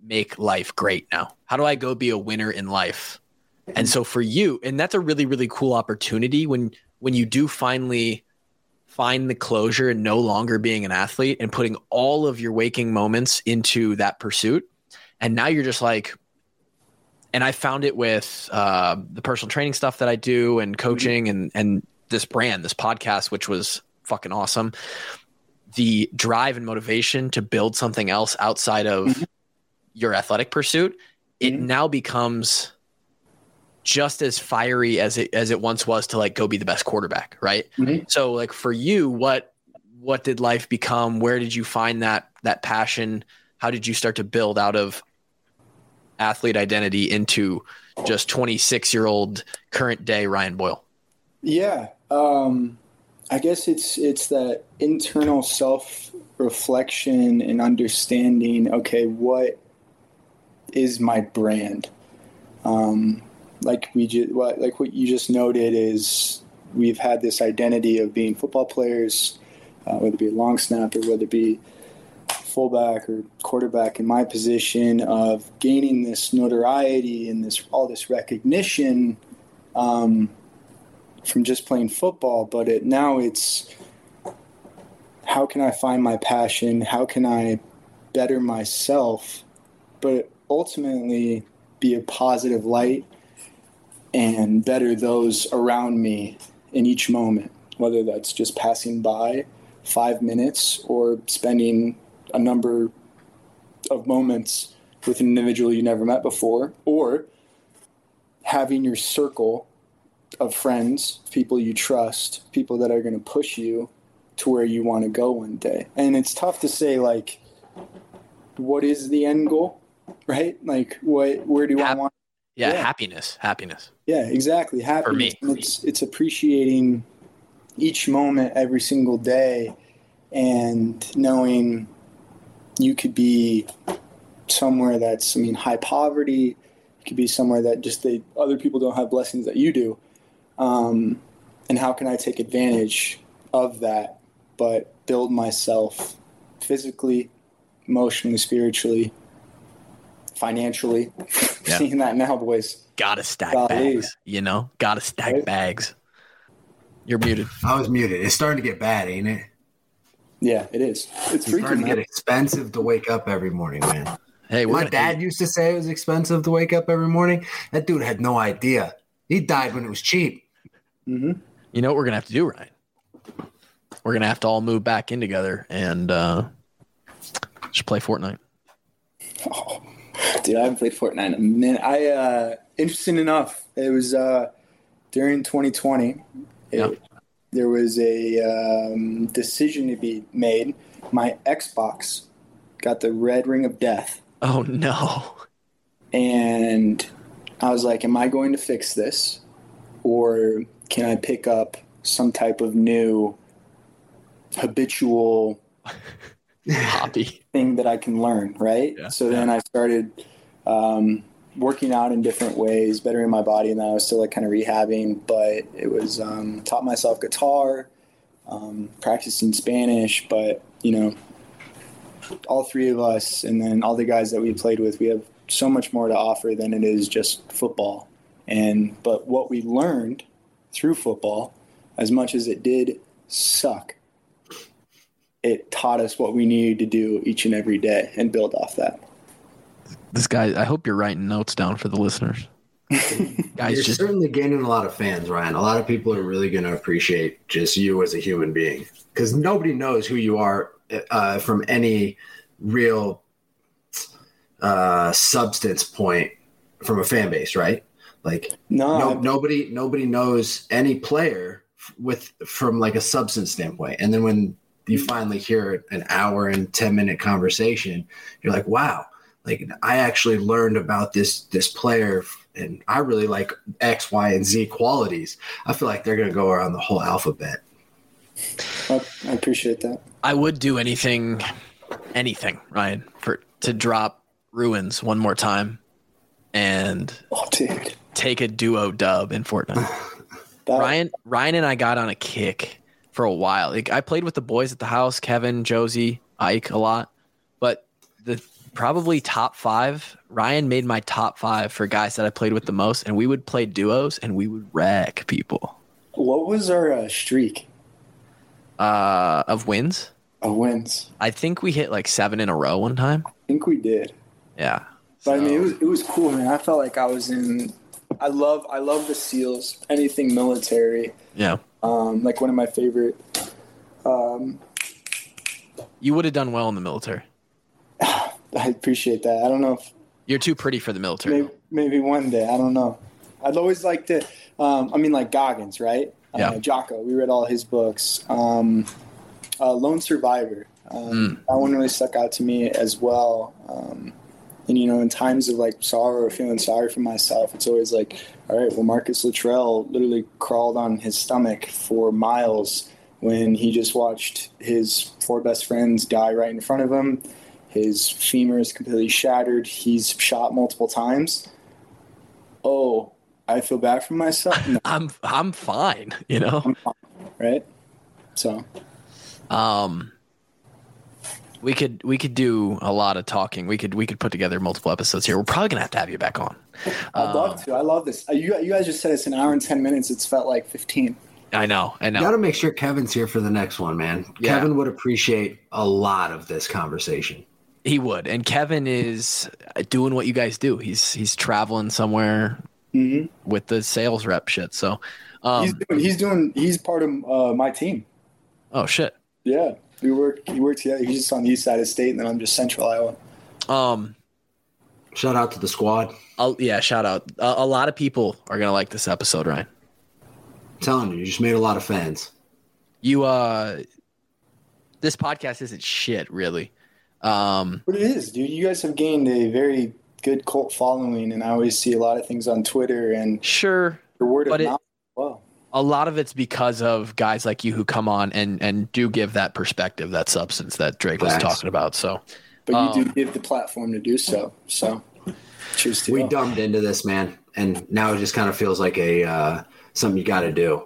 A: make life great now? How do I go be a winner in life? And so for you, and that's a really, really cool opportunity when when you do finally find the closure and no longer being an athlete and putting all of your waking moments into that pursuit. And now you're just like, and I found it with uh, the personal training stuff that I do and coaching and and this brand, this podcast, which was fucking awesome. The drive and motivation to build something else outside of mm-hmm. your athletic pursuit, it mm-hmm. now becomes just as fiery as it as it once was to like go be the best quarterback, right? Mm-hmm. So like for you, what what did life become? Where did you find that that passion? How did you start to build out of athlete identity into just twenty-six year old current day Ryan Boyle?
C: Yeah. Um, I guess it's, it's that internal self reflection and understanding, okay, what is my brand? Um, like we just, what, like what you just noted is we've had this identity of being football players, uh, whether it be a long snapper, whether it be fullback or quarterback in my position, of gaining this notoriety and this all this recognition um, from just playing football. But it now it's how can I find my passion? How can I better myself? But ultimately be a positive light and better those around me in each moment, whether that's just passing by five minutes or spending a number of moments with an individual you never met before, or having your circle of friends, people you trust, people that are going to push you to where you want to go one day. And it's tough to say, like, what is the end goal, right? Like, what, where do Hap- I want?
A: Yeah, yeah, happiness, happiness.
C: Yeah, exactly. Happiness.
A: For me.
C: It's, it's appreciating each moment every single day and knowing you could be somewhere that's, I mean, high poverty. You could be somewhere that just they other people don't have blessings that you do. Um, and how can I take advantage of that, but build myself physically, emotionally, spiritually, financially? Yeah. Seeing that now, boys.
A: Gotta stack Golly. bags, you know? Gotta stack right? bags. You're muted.
B: I was muted. It's starting to get bad, ain't it?
C: Yeah, it is. It's, it's
B: starting to get expensive to wake up every morning, man.
A: Hey,
B: my dad hey. used to say it was expensive to wake up every morning. That dude had no idea. He died when it was cheap.
C: Mm-hmm.
A: You know what we're gonna have to do, Ryan? We're gonna have to all move back in together and uh, just play Fortnite.
C: Oh, dude, I haven't played Fortnite in a minute. I uh, interesting enough, it was uh, during twenty twenty. It, yeah. There was a um, decision to be made. My Xbox got the red ring of death.
A: Oh, no.
C: And I was like, am I going to fix this? Or can I pick up some type of new habitual
A: hobby
C: thing that I can learn, right?
A: Yeah,
C: so
A: yeah.
C: then I started um, working out in different ways, bettering my body, and then I was still like kind of rehabbing, but it was um, taught myself guitar, um, practicing Spanish, but you know, all three of us and then all the guys that we played with, we have so much more to offer than it is just football. And but what we learned through football, as much as it did suck, it taught us what we needed to do each and every day and build off that.
A: This guy, I hope you're writing notes down for the listeners.
B: Guys, you're just certainly gaining a lot of fans, Ryan. A lot of people are really going to appreciate just you as a human being, because nobody knows who you are uh, from any real uh, substance point from a fan base, right? Like
C: no,
B: no nobody nobody knows any player with from like a substance standpoint. And then when you finally hear an hour and ten minute conversation, you're like, wow, like I actually learned about this this player and I really like X, Y, and Z qualities. I feel like they're going to go around the whole alphabet.
C: I appreciate that.
A: I would do anything, anything, Ryan, for to drop Ruins one more time and
C: oh, dude.
A: take a duo dub in Fortnite. that, Ryan, Ryan and I got on a kick for a while. Like I played with the boys at the house, Kevin, Josie, Ike, a lot, but the probably top five. Ryan made my top five for guys that I played with the most, and we would play duos and we would wreck people.
C: What was our uh, streak
A: Uh, of wins?
C: of wins?
A: I think we hit like seven in a row one time.
C: I think we did.
A: Yeah.
C: But I
A: So-
C: mean, it was it was cool, man. I felt like I was in. I love I love the SEALs. Anything military.
A: yeah.
C: Um, like one of my favorite. Um,
A: You would have done well in the military.
C: I appreciate that. I don't know if
A: You're too pretty for the military.
C: maybe, maybe one day. I don't know. I'd always like to. Um, I mean, like Goggins, right?
A: Yeah.
C: Uh, Jocko. We read all his books. Um, uh, Lone Survivor. Um,
A: Mm.
C: That one really stuck out to me as well. Um, and you know, in times of like sorrow or feeling sorry for myself, it's always like, all right, well, Marcus Luttrell literally crawled on his stomach for miles when he just watched his four best friends die right in front of him. His femur is completely shattered. He's shot multiple times. Oh, I feel bad for myself. No,
A: I'm I'm fine, you know.
C: I'm fine, right? So,
A: Um, we could we could do a lot of talking. We could we could put together multiple episodes here. We're probably gonna have to have you back on.
C: I'd
A: Um,
C: love to. I love this. Uh, You, you guys just said it's an hour and ten minutes. It's felt like fifteen.
A: I know, I
B: You got
A: know.
B: to make sure Kevin's here for the next one, man.
A: Yeah.
B: Kevin would appreciate a lot of this conversation.
A: He would. And Kevin is doing what you guys do. He's he's traveling somewhere
C: Mm-hmm.
A: with the sales rep shit. So, um,
C: he's doing. He's doing. He's part of uh, my team.
A: oh shit.
C: Yeah, we work. We work together. He's just on the east side of state, and then I'm just central Iowa.
A: Um,
B: Shout out to the squad.
A: I'll, yeah, shout out. A, a lot of people are gonna like this episode, Ryan.
B: I'm telling you, you just made a lot of fans.
A: You uh, this podcast isn't shit, really. Um,
C: But it is, dude. You guys have gained a very good cult following, and I always see a lot of things on Twitter and
A: sure.
C: your word of
A: But it-
C: mouth. Wow.
A: A lot of it's because of guys like you who come on and, and do give that perspective, that substance that Drake was
B: Facts.
A: talking about. So,
C: But you
A: Um,
C: do give the platform to do so. So, cheers to
B: We
C: you.
B: dumbed into this, man, and now it just kind of feels like a uh, something you got to do.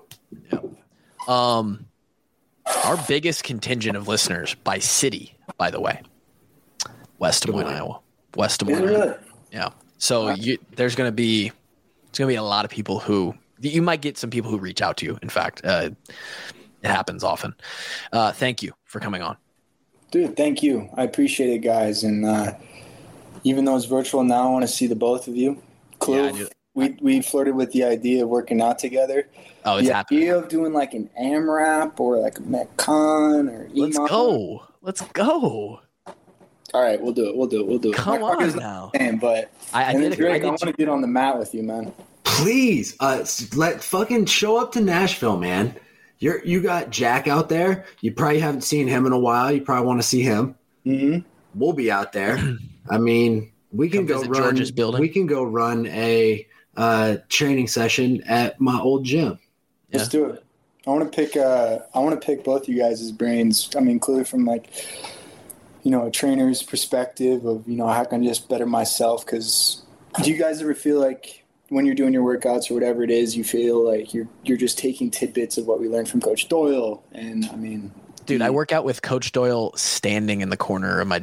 A: um, our biggest contingent of listeners by city, by the way, West Des Moines,
B: Moines.
A: Iowa. West Des
C: Is it
A: Moines.
C: really?
A: Yeah. So you, there's going to be, it's going to be a lot of people who, you might get some people who reach out to you. In fact, uh, it happens often. Uh, thank you for coming on.
C: Dude, thank you. I appreciate it, guys. And uh, even though it's virtual now, I want to see the both of you.
A: Yeah, I
C: Kloof,
A: do.
C: we we flirted with the idea of working out together.
A: Oh, it's
C: the
A: happening.
C: idea of doing like an AMRAP or like a MetCon or
A: Let's
C: EMON.
A: go. Let's go.
C: All right, we'll do it. We'll do it. We'll do it.
A: Come
C: My car's
A: on
C: not
A: now.
C: the same, but
A: I, I
C: and then
A: did.
C: Drake,
A: I
C: I,
A: did
C: want to get on the mat with you, man.
B: Please, uh, s- let fucking show up to Nashville, man. You're you got Jack out there. You probably haven't seen him in a while. You probably want to see him.
C: Mm-hmm.
B: We'll be out there. I mean, we can
A: Come
B: go
A: visit
B: run.
A: George's building.
B: We can go run a uh, training session at my old gym.
C: Let's do it. I want to pick. Uh, I want to pick both you guys' brains. I mean, clearly from like, you know, a trainer's perspective of, you know, how can I just better myself? Because do you guys ever feel like when you're doing your workouts or whatever it is, you feel like you're you're just taking tidbits of what we learned from Coach Doyle? And I mean,
A: Dude, I work out with Coach Doyle standing in the corner of my.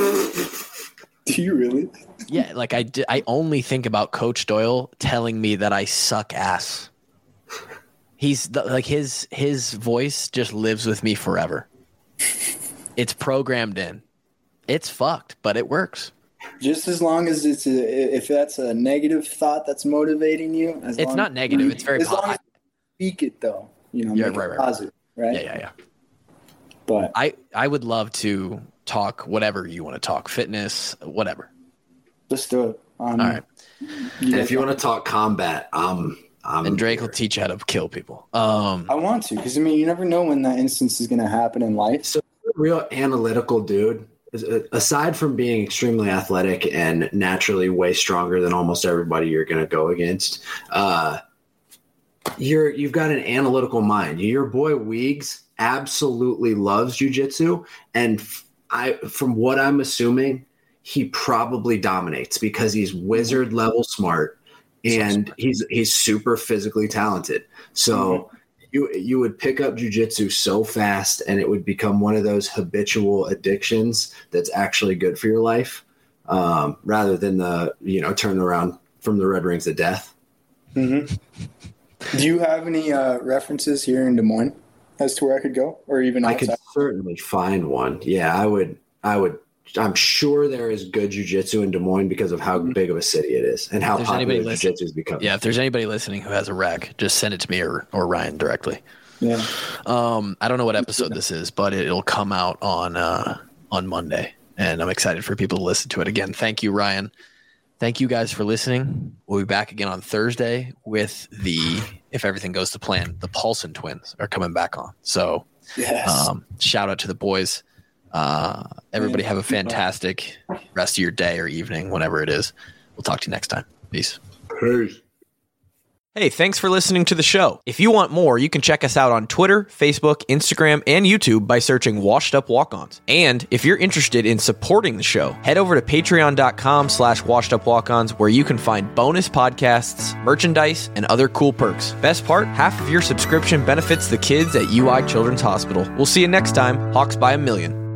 C: do you really?
A: Yeah, like I, di- I only think about Coach Doyle telling me that I suck ass. He's the, like his his voice just lives with me forever. It's programmed in. It's fucked, but it works.
C: Just as long as it's a, if that's a negative thought that's motivating you. As
A: It's
C: long
A: not
C: as-
A: negative. It's very
C: as long
A: po-
C: as you speak it though. You know,
A: Yeah,
C: make it
A: right, right, right.
C: positive, right?
A: Yeah, yeah, yeah.
C: But
A: I I would love to talk whatever you want to talk, fitness, whatever.
C: let's do it. Um,
A: All right.
B: And if you want to talk combat, um, I'm
A: And Drake will teach you how to kill people. Um,
C: I want to, because I mean, you never know when that instance is going to happen in life.
B: So you're a real analytical dude. Aside from being extremely athletic and naturally way stronger than almost everybody you're going to go against, uh, you're you've got an analytical mind. Your boy Weegs absolutely loves jiu-jitsu, and f- I, from what I'm assuming, he probably dominates because he's wizard level smart and he's he's super physically talented. So you you would pick up jiu-jitsu so fast and it would become one of those habitual addictions that's actually good for your life. um, rather than the, you know, turn around from the Red Rings of death.
C: Mm-hmm. Do you have any uh, references here in Des Moines as to where I could go, or even outside?
B: I could certainly find one. Yeah, I would. I would. I'm sure there is good jiu-jitsu in Des Moines because of how mm-hmm. big of a city it is and how popular jiu-jitsu has become.
A: Yeah, if there's anybody listening who has a rec, just send it to me or, or Ryan directly.
C: Yeah.
A: Um, I don't know what episode this is, but it'll come out on uh, on Monday, and I'm excited for people to listen to it. Again, thank you, Ryan. Thank you guys for listening. We'll be back again on Thursday with the, if everything goes to plan, the Paulson twins are coming back on. So
C: yes.
A: um, shout out to the boys. Uh, everybody have a fantastic rest of your day or evening, whenever it is. We'll talk to you next time. Peace.
B: Peace.
A: Hey, thanks for listening to the show. If you want more, you can check us out on Twitter, Facebook, Instagram, and YouTube by searching Washed Up Walk-Ons. And if you're interested in supporting the show, head over to patreon.com slash washed up walk-ons, where you can find bonus podcasts, merchandise, and other cool perks. Best part, half of your subscription benefits the kids at U I Children's Hospital. We'll see you next time. Hawks by a million.